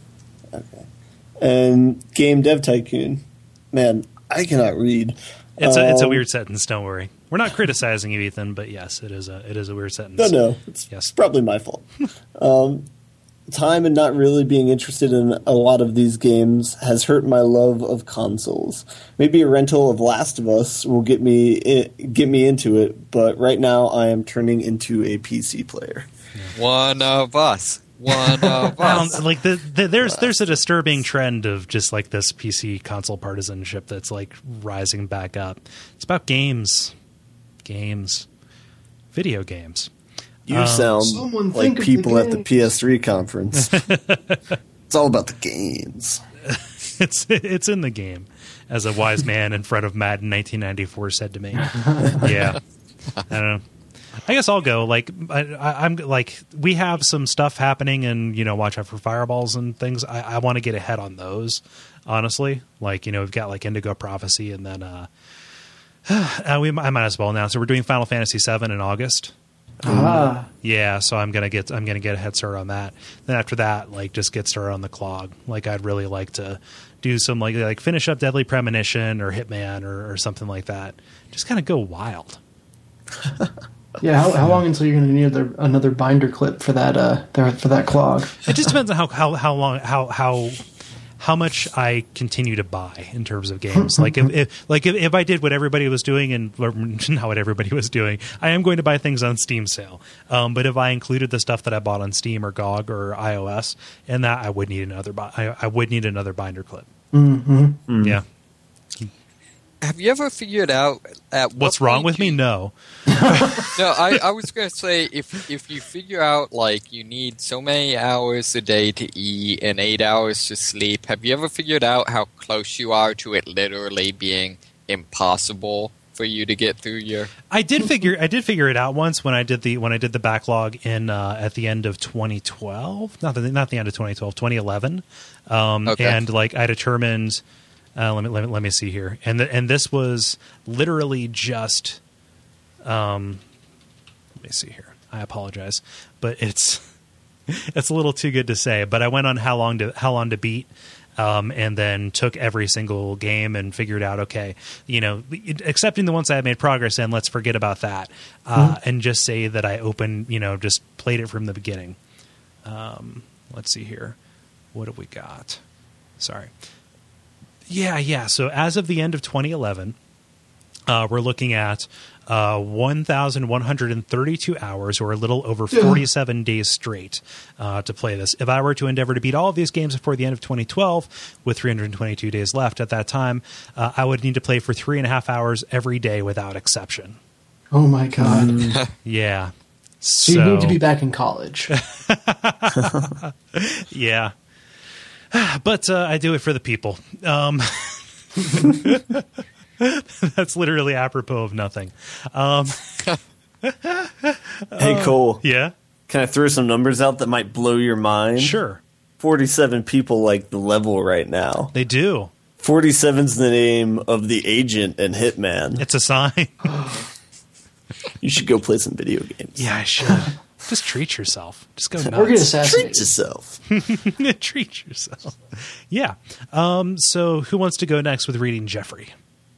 and Game Dev Tycoon. Man, I cannot read. It's a it's a Um, weird sentence. Don't worry. We're not criticizing you, Ethan, but yes, it is a it is a weird sentence. No, no, it's Yes. probably my fault. um, time and not really being interested in a lot of these games has hurt my love of consoles. Maybe a rental of Last of Us will get me i- get me into it, but right now I am turning into a P C player. One of us. One of Um, us. like the, the, there's there's a disturbing trend of just like this P C console partisanship that's like rising back up. It's about games, games, video games. You Um, sound Someone think like of the people at the game. P S three conference. It's all about the games. It's it's in the game, as a wise man in front of Matt in nineteen ninety-four said to me. Yeah, I don't know. I guess I'll go. Like I, I, I'm like we have some stuff happening, and you know, watch out for fireballs and things. I, I want to get ahead on those. Honestly, like you know, we've got like Indigo Prophecy, and then uh, uh we I might as well now. So we're doing Final Fantasy seven in August. Ah, Yeah, so I'm gonna get I'm gonna get a head start on that. Then after that, like just get started on the clog. Like I'd really like to do some like like finish up Deadly Premonition or Hitman or, or something like that. Just kind of go wild. yeah. How, how long until you're going to need another, another binder clip for that? Uh, there for that clog. It just depends on how how how long how how how much I continue to buy in terms of games. Like if, if like if, if I did what everybody was doing and or not what everybody was doing, I am going to buy things on Steam sale. Um, but if I included the stuff that I bought on Steam or G O G or iOS, and that I would need another bi- I, I would need another binder clip. Mm-hmm. Yeah. Have you ever figured out at what What's wrong point with me? you- No. No, I, I was gonna say if if you figure out like you need so many hours a day to eat and eight hours to sleep, have you ever figured out how close you are to it literally being impossible for you to get through your? I did figure I did figure it out once when I did the when I did the backlog in uh, at the end of twenty twelve. Not the not the end of twenty twelve, twenty eleven. Um, Okay. And like I determined. Uh, let me let me let me see here, and the, and this was literally just. Um, let me see here. I apologize, but it's it's a little too good to say. But I went on how long to how long to beat, um, and then took every single game and figured out okay, you know, accepting the ones I had made progress in. Let's forget about that, uh, mm-hmm. and just say that I opened, you know, just played it from the beginning. Um, let's see here. What have we got? Sorry. Yeah, yeah. So as of the end of twenty eleven, uh, we're looking at uh, one thousand one hundred thirty-two hours, or a little over forty-seven days straight uh, to play this. If I were to endeavor to beat all of these games before the end of twenty twelve, with three hundred twenty-two days left at that time, uh, I would need to play for three and a half hours every day without exception. Oh, my God. Mm. Yeah. So, So you need to be back in college. Yeah. But uh, I do it for the people. Um, that's literally apropos of nothing. Um, Hey, Cole. yeah, Can I throw some numbers out that might blow your mind? sure. forty-seven people like the level right now. They do. forty-seven's the name of the agent and Hitman. It's a sign. You should go play some video games. Yeah, I should. Just treat yourself. Just go We're going to nuts. assassinate Treat yourself. Treat yourself. Yeah. Um, so who wants to go next with reading Jeffrey?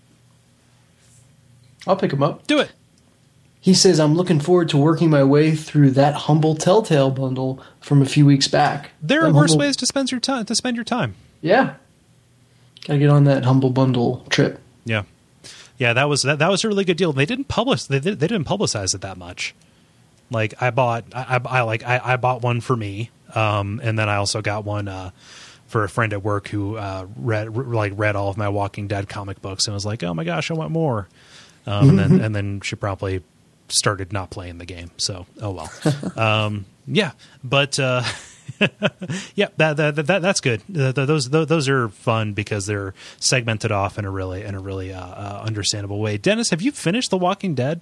I'll pick him up. Do it. He says, I'm looking forward to working my way through that Humble Telltale bundle from a few weeks back. There are That worse Humble- ways to spend your time. To spend your time. Yeah. Gotta get on that Humble Bundle trip. Yeah, yeah. That was that, that was a really good deal. They didn't publish. They did, they didn't publicize it that much. Like I bought, I, I, I like I, I bought one for me, um, and then I also got one uh, for a friend at work who uh, read re- like read all of my Walking Dead comic books and was like, "Oh my gosh, I want more." Um, and then and then she probably started not playing the game. So oh well, um, yeah. But uh, yeah, that, that that that's good. Uh, those those are fun because they're segmented off in a really in a really uh, uh, understandable way. Dennis, have you finished The Walking Dead?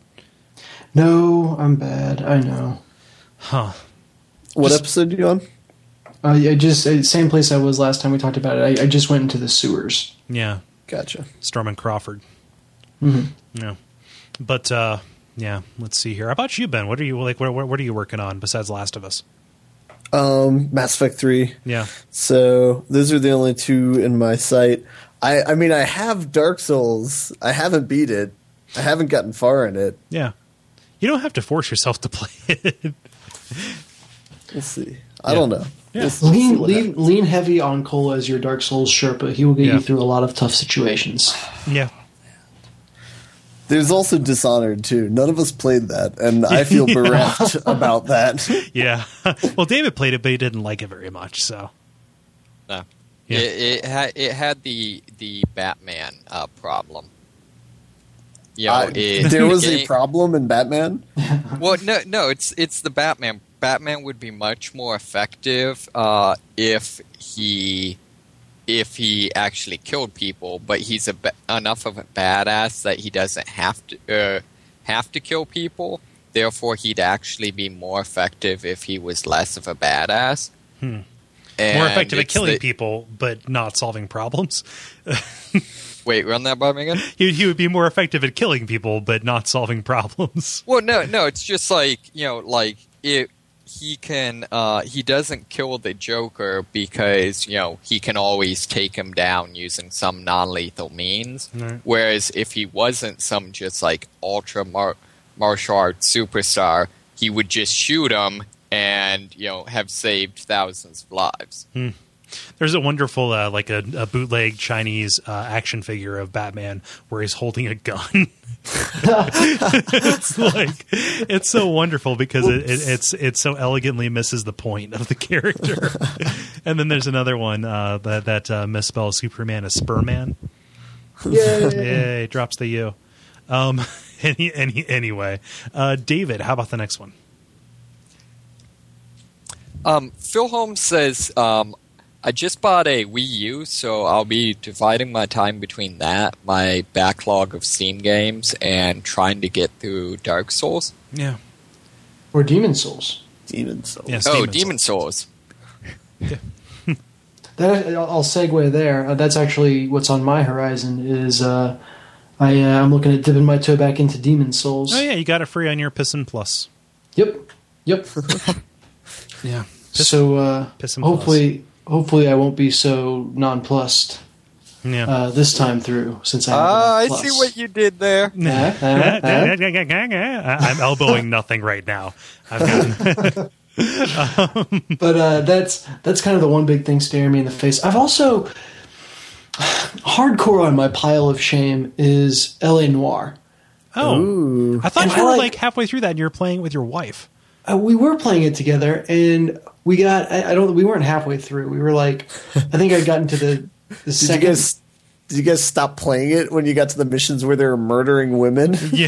No, I'm bad. I know. Huh. What Just- episode are you on? Uh, I just uh, same place I was last time we talked about it. I, I just went into the sewers. Yeah. Gotcha. Storm and Crawford. Mm-hmm. Yeah. But uh, yeah, let's see here. How about you, Ben? What are you like? What, what, what are you working on besides Last of Us? Um, Mass Effect three. Yeah. So those are the only two in my sight. I, I mean, I have Dark Souls. I haven't beat it. I haven't gotten far in it. Yeah. You don't have to force yourself to play it. We'll see. I Yeah. don't know. Yeah. We'll see Lean, what lean, happens. lean heavy on Cole as your Dark Souls Sherpa. He will get Yeah. you through a lot of tough situations. Yeah. There's also Dishonored too. None of us played that, and I feel bereft about that. Yeah. Well, David played it, but he didn't like it very much. So No. Yeah. It, it had it had the the Batman uh, problem. You know, I- it- there was a it- problem in Batman. Well, no, no, it's it's the Batman. Batman would be much more effective uh, if he if he actually killed people, but he's a ba- enough of a badass that he doesn't have to uh, have to kill people. Therefore, he'd actually be more effective if he was less of a badass. Hmm. And more effective at it's killing the- people, but not solving problems. Wait, run that by me again. He, he would be more effective at killing people, but not solving problems. Well, no, no, it's just like, you know, like it. He can. Uh, he doesn't kill the Joker because you know he can always take him down using some non-lethal means. Right. Whereas if he wasn't some just like ultra mar- martial arts superstar, he would just shoot him and you know have saved thousands of lives. Hmm. There's a wonderful, uh, like a, a bootleg Chinese uh, action figure of Batman where he's holding a gun. It's like it's so wonderful because it, it, it's it so elegantly misses the point of the character. And then there's another one uh, that that uh, misspells Superman as Spurman. Yeah. Yay! Drops the U. Um, any, any anyway, uh, David, how about the next one? Um, Phil Holmes says, um, I just bought a Wii U, so I'll be dividing my time between that, my backlog of Steam games, and trying to get through Dark Souls. Yeah. Or Demon Souls. Demon Souls. Yes. Oh, Demon Demon Souls. Yeah. That I'll segue there. Uh, that's actually what's on my horizon. Is uh, I uh, I'm looking at dipping my toe back into Demon Souls. Oh yeah, you got it free on your Pissin Plus. Yep. Yep. Yeah. so uh, Pissin hopefully, hopefully I won't be so nonplussed Yeah. uh, this time through. Since I have Ah, I Plus. see what you did there. Uh, uh, uh. I'm elbowing nothing right now. I've gotten, But uh, that's that's kind of the one big thing staring me in the face. I've also hardcore on my pile of shame is L A Noire. oh, Ooh. I thought And you I were like- like halfway through that and you were playing with your wife. Uh, we were playing it together, and we got. I, I don't. We weren't halfway through. We were like, I think I'd gotten to the the Did second. you guys did you guys stop playing it when you got to the missions where they were murdering women? Yeah.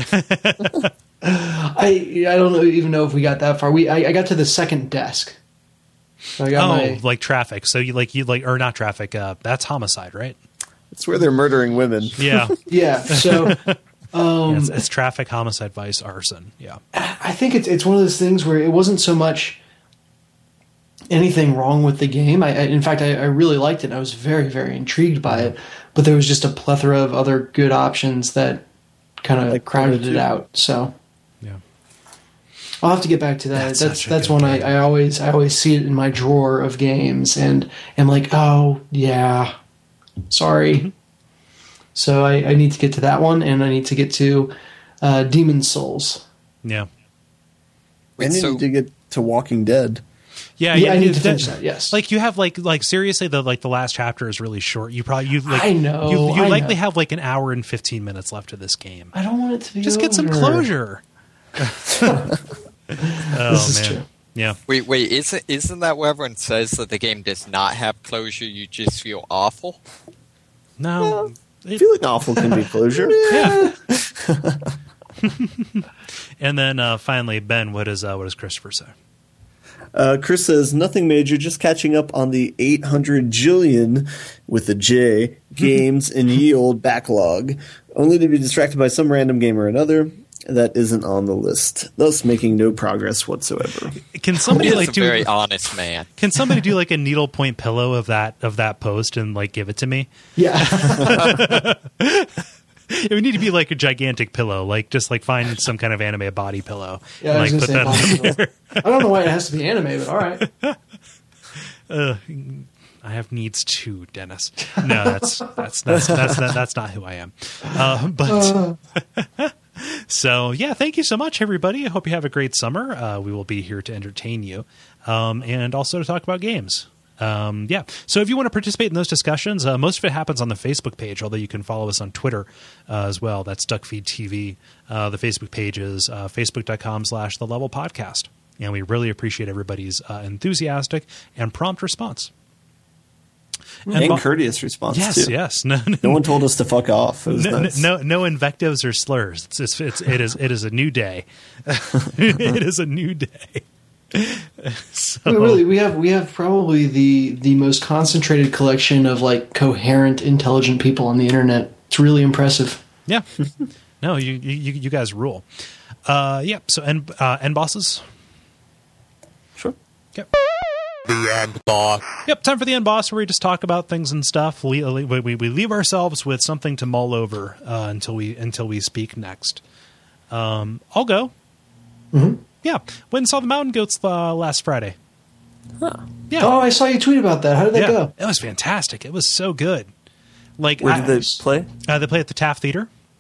I I don't know, even know if we got that far. We I, I got to the second desk. So I got Oh, my. like traffic. So you like you like or not traffic. Uh, that's homicide, right? It's where they're murdering women. Yeah. Yeah. So. Um, Yeah, it's, it's traffic, homicide, vice, arson. Yeah. I think it's it's one of those things where it wasn't so much anything wrong with the game. I, I in fact I, I really liked it. I was very very intrigued by it, but there was just a plethora of other good options that kind of Like crowded Portal it two. out. So Yeah. I'll have to get back to that. That's That's such that's, a good one I, game. I always I always see it in my drawer of games and am like, oh yeah, sorry. So I, I need to get to that one, and I need to get to uh, Demon Souls. Yeah. Wait, and you so need to get to Walking Dead. Yeah, Yeah, I need to that- finish that, yes. Like you have like like seriously the like the last chapter is really short. You probably you like I know, you, you I likely know. have like an hour and fifteen minutes left of this game. I don't want it to be Just get some over. closure. Oh This is man. true. Yeah. wait, wait, isn't isn't that where everyone says that the game does not have closure? You just feel awful. No. It- Feeling awful can be closure. yeah. And then uh, finally, Ben, what is uh, what does Christopher say? Uh, Chris says, nothing major, just catching up on the eight hundred jillion, with a J, games in ye old backlog, only to be distracted by some random game or another that isn't on the list, thus making no progress whatsoever. Can He somebody is like a do very honest man. Can somebody do like a needlepoint pillow of that of that post and like give it to me? Yeah. It would need to be like a gigantic pillow, like just like find some kind of anime body pillow. Yeah, and, I was like gonna put say that on possible. there. I don't know why it has to be anime, but all right. Uh, I have needs too, Dennis. No, that's that's that's that's that's, that's not who I am. Uh, but so yeah, thank you so much, everybody. I hope you have a great summer. Uh, we will be here to entertain you, um, and also to talk about games. Um, yeah. So if you want to participate in those discussions, uh, most of it happens on the Facebook page, although you can follow us on Twitter uh, as well. That's Duckfeed T V. Uh, the Facebook page is uh, facebook.com slash the level podcast. And we really appreciate everybody's uh, enthusiastic and prompt response. And Bo- courteous response, Yes, too. yes. No, no, No one told us to fuck off. It was no, nice. no, no invectives or slurs. It's, it's, it's, it is it is a new day. It is a new day. So, I mean, really, we have we have probably the the most concentrated collection of like coherent, intelligent people on the internet. It's really impressive. yeah. No, you, you you guys rule. Uh, yeah. So end uh, end bosses. Sure. Yep. The end boss. Yep. Time for the end boss, where we just talk about things and stuff. We we, we leave ourselves with something to mull over uh, until we until we speak next. Um, I'll go. Mm-hmm. Yeah. Went and saw the Mountain Goats uh, last Friday. Yeah. Oh, I saw you tweet about that. How did that yeah. go? It was fantastic. It was so good. Like Where I- did they play? Uh, they play at the Taft Theater.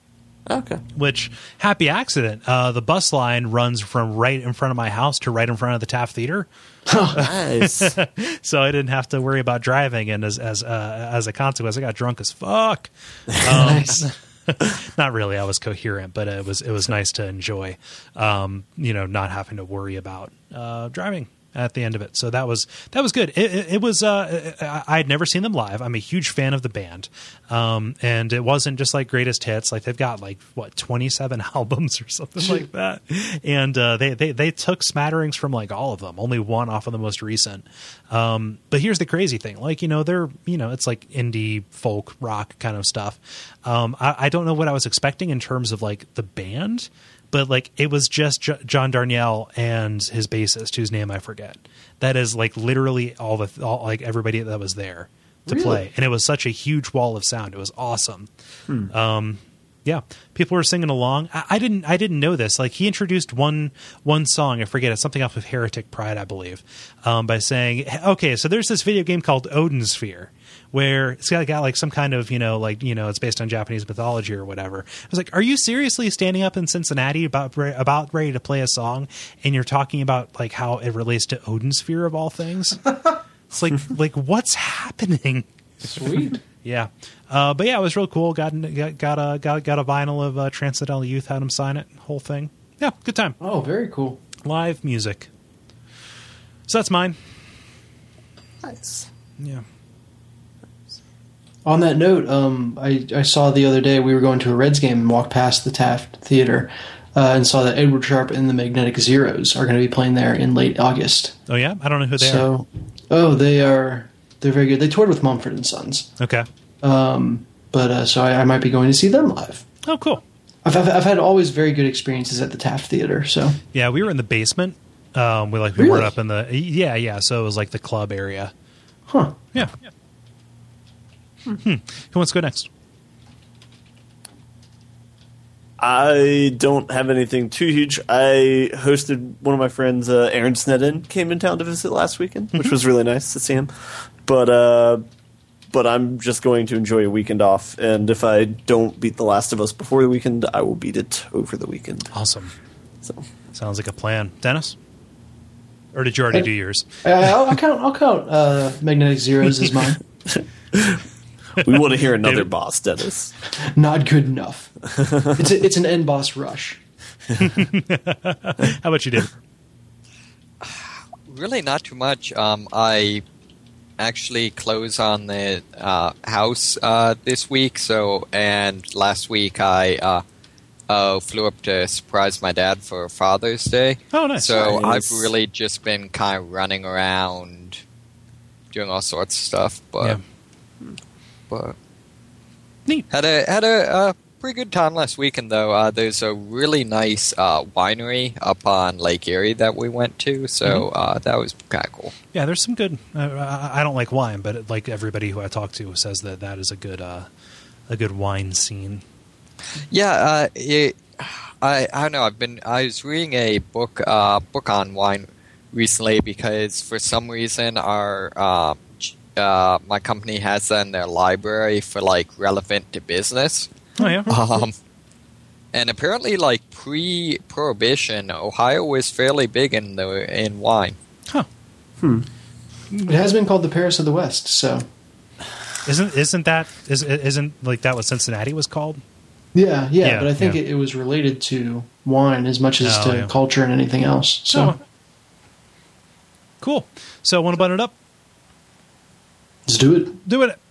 Okay. Which, happy accident, uh, the bus line runs from right in front of my house to right in front of the Taft Theater. Nice. So I didn't have to worry about driving, and as as uh, as a consequence, I got drunk as fuck. Um, Nice. Not really. I was coherent, but it was it was nice to enjoy, um, you know, not having to worry about uh, driving at the end of it. So that was that was good. It, it, it was. Uh, I had never seen them live. I'm a huge fan of the band, um, and it wasn't just like greatest hits. Like they've got like what twenty-seven albums or something like that, and uh, they they they took smatterings from like all of them. Only one off of the most recent. Um, but here's the crazy thing: like you know, they're you know, it's like indie folk rock kind of stuff. Um, I, I don't know what I was expecting in terms of like the band. But like it was just J- John Darnielle and his bassist, whose name I forget. That is like literally all the all, like everybody that was there to Really? play, and it was such a huge wall of sound. It was awesome. Hmm. Um, yeah, people were singing along. I, I didn't I didn't know this. Like he introduced one one song. I forget it's something off of Heretic Pride, I believe, um, by saying, "Okay, so there's this video game called Odin Sphere." Where it's got, got like some kind of, you know, like, you know, it's based on Japanese mythology or whatever. I was like, are you seriously standing up in Cincinnati about about ready to play a song and you're talking about like how it relates to Odin Sphere of all things? It's like, like what's happening? Sweet. Yeah. Uh, but yeah, it was real cool. Got, got, got a, got, got a vinyl of uh, Transcendental Youth, had him sign it, whole thing. Yeah. Good time. Oh, very cool. Live music. So that's mine. Nice. Yeah. On that note, um, I, I saw the other day we were going to a Reds game and walked past the Taft Theater uh, and saw that Edward Sharpe and the Magnetic Zeros are going to be playing there in late August. Oh yeah? I don't know who they so, oh, they are they're very good. They toured with Mumford and Sons, are. Okay. um, but uh, so I, I might be going to see them live. Oh, cool. I've, I've I've had always very good experiences at the Taft Theater. So Yeah, we were in the basement. Um, we like we weren't Really? up in the yeah yeah. So it was like the club area. huh? Yeah. Hmm. Who wants to go next? I don't have anything too huge. I hosted one of my friends, uh, Aaron Snedden, came in town to visit last weekend, which was really nice to see him. But uh, but I'm just going to enjoy a weekend off, and if I don't beat The Last of Us before the weekend, I will beat it over the weekend. Awesome. So Sounds like a plan. Dennis? Or did you already Uh, do yours? Uh, I'll, I'll count. I'll count. Uh, Magnetic Zeros as mine. we want to hear another David? boss, Dennis. Not good enough. It's a, it's an end boss rush. How about you, David? Really, not too much. Um, I actually close on the uh, house uh, this week. So, and last week I uh, uh, flew up to surprise my dad for Father's Day. Oh, nice. So Nice. I've really just been kind of running around, doing all sorts of stuff. But Yeah. but Neat. had a had a uh, pretty good time last weekend though. Uh, there's a really nice uh, winery up on Lake Erie that we went to, so uh, that was kind of cool. Yeah, there's some good. Uh, I I don't like wine, but like everybody who I talk to says that that is a good, uh, a good wine scene. Yeah, uh, it, I I don't know. I've been I was reading a book uh, book on wine recently because for some reason our uh, uh, my company has that in their library for like relevant to business. Oh yeah. Um, and apparently, like pre-prohibition, Ohio was fairly big in the in wine. Huh. It has been called the Paris of the West. So Isn't isn't that is isn't like that what Cincinnati was called? yeah, yeah. Yeah, but I think yeah. it, it was related to wine as much as Oh, to yeah. culture and anything else. So Oh. Cool. So want to button it up? let's do it. Do it.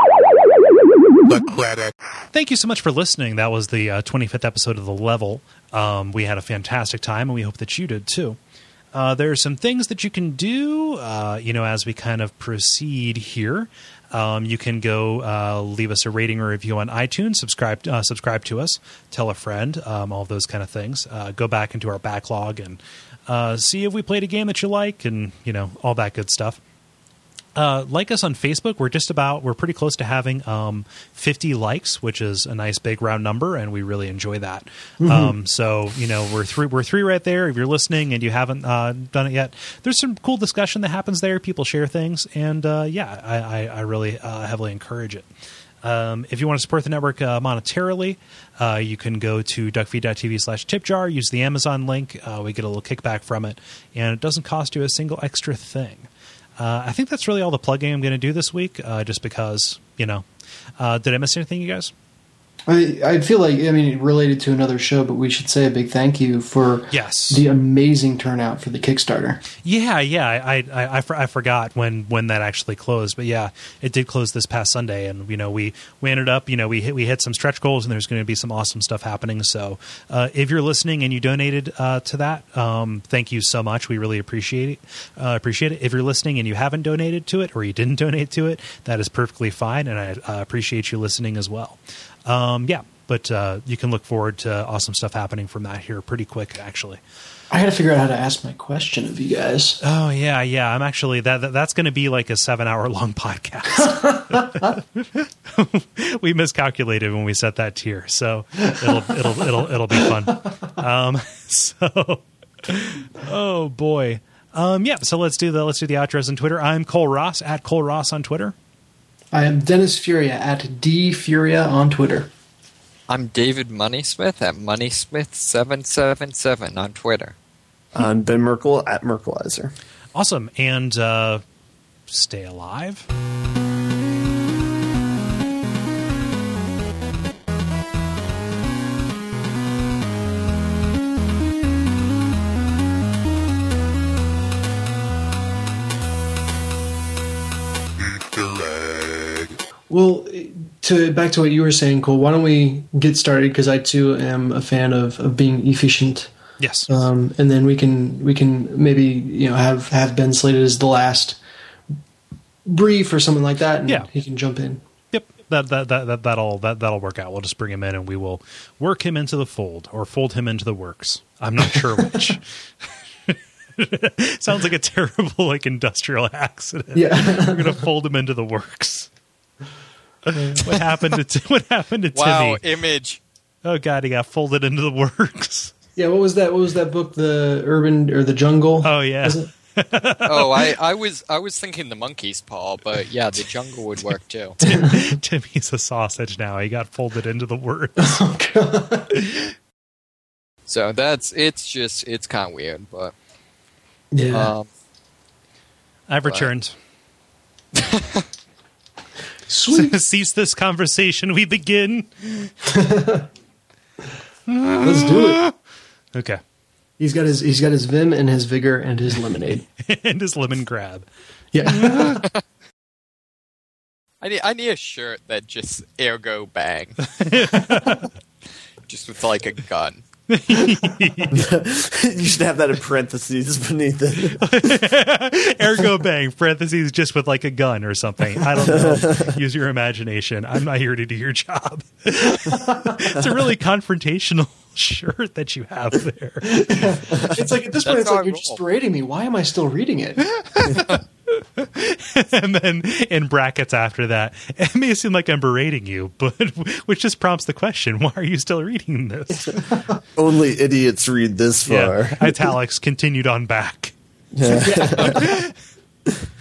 The credit. Thank you so much for listening. That was the uh, twenty-fifth episode of The Level. Um, we had a fantastic time, and we hope that you did too. Uh, there are some things that you can do, uh, you know, as we kind of proceed here. Um, you can go uh, leave us a rating or review on iTunes, subscribe, uh, subscribe to us, tell a friend, um, all those kind of things. Uh, go back into our backlog and uh, see if we played a game that you like, and you know, all that good stuff. Uh, like us on Facebook. We're just about, we're pretty close to having um, fifty likes, which is a nice big round number, and we really enjoy that. Mm-hmm. Um, so, you know, we're three, we're three right there. If you're listening and you haven't uh, done it yet, there's some cool discussion that happens there. People share things, and uh, yeah, I, I, I really uh, heavily encourage it. Um, if you want to support the network uh, monetarily, uh, you can go to duckfeed.tv slash tipjar, use the Amazon link. Uh, we get a little kickback from it, and it doesn't cost you a single extra thing. Uh, I think that's really all the plugging I'm going to do this week, uh, just because, you know. Uh, did I miss anything, you guys? I, I feel like, I mean, related to another show, but we should say a big thank you for yes. the amazing turnout for the Kickstarter. Yeah, yeah, I I, I, I forgot when, when that actually closed, but yeah, it did close this past Sunday, and you know we, we ended up, you know, we hit we hit some stretch goals, and there's going to be some awesome stuff happening. So uh, if you're listening and you donated uh, to that, um, thank you so much. We really appreciate it. Uh, appreciate it. If you're listening and you haven't donated to it, or you didn't donate to it, that is perfectly fine, and I uh, appreciate you listening as well. Um, yeah, but uh, you can look forward to awesome stuff happening from that here pretty quick, actually. I got to figure out how to ask my question of you guys. Oh yeah, yeah. I'm actually that, that that's going to be like a seven hour long podcast. We miscalculated when we set that tier, so it'll it'll it'll it'll be fun. Um, so, oh boy, um, yeah. So let's do the let's do the outros on Twitter. I'm Cole Ross at Cole Ross on Twitter. I am Dennis Furia at D Furia on Twitter. I'm David Moneysmith at Moneysmith seven seven seven on Twitter. I'm Ben Merkel at Merkelizer. Awesome. And uh, stay alive. Well, to back to what you were saying, Cole, why don't we get started? Because I too am a fan of, of being efficient. Yes. Um, and then we can we can maybe you know have, have Ben slated as the last brief or something like that, and yeah. he can jump in. Yep. That that that that that'll that that'll work out. We'll just bring him in and we will work him into the fold or fold him into the works. I'm not sure which. Sounds like a terrible like industrial accident. Yeah. We're gonna fold him into the works. What happened to what happened to wow, Timmy? Image. Oh God, he got folded into the works. Yeah, what was that? What was that book? The Urban or the Jungle? Oh yeah. Was it? oh, I, I was I was thinking the monkey's paw, but yeah, the jungle would work too. Tim, Timmy's a sausage now. He got folded into the works. Oh God. So that's it's just it's kind of weird, but yeah. Um, I've returned. Sweet. Cease this conversation. We begin. Let's do it. Okay. He's got his he's got his vim and his vigor and his lemonade and his lemon grab. Yeah. I need I need a shirt that just ergo bang, just with like a gun. You should have that in parentheses beneath it. Ergo bang, parentheses, just with like a gun or something. I don't know. Use your imagination. I'm not here to do your job. It's a really confrontational shirt that you have there. It's like at this point, That's it's how like I you're roll. just berating me. Why am I still reading it? And then in brackets after that, it may seem like I'm berating you, but which just prompts the question: why are you still reading this? Only idiots read this far. Yeah. Italics continued on back. Yeah.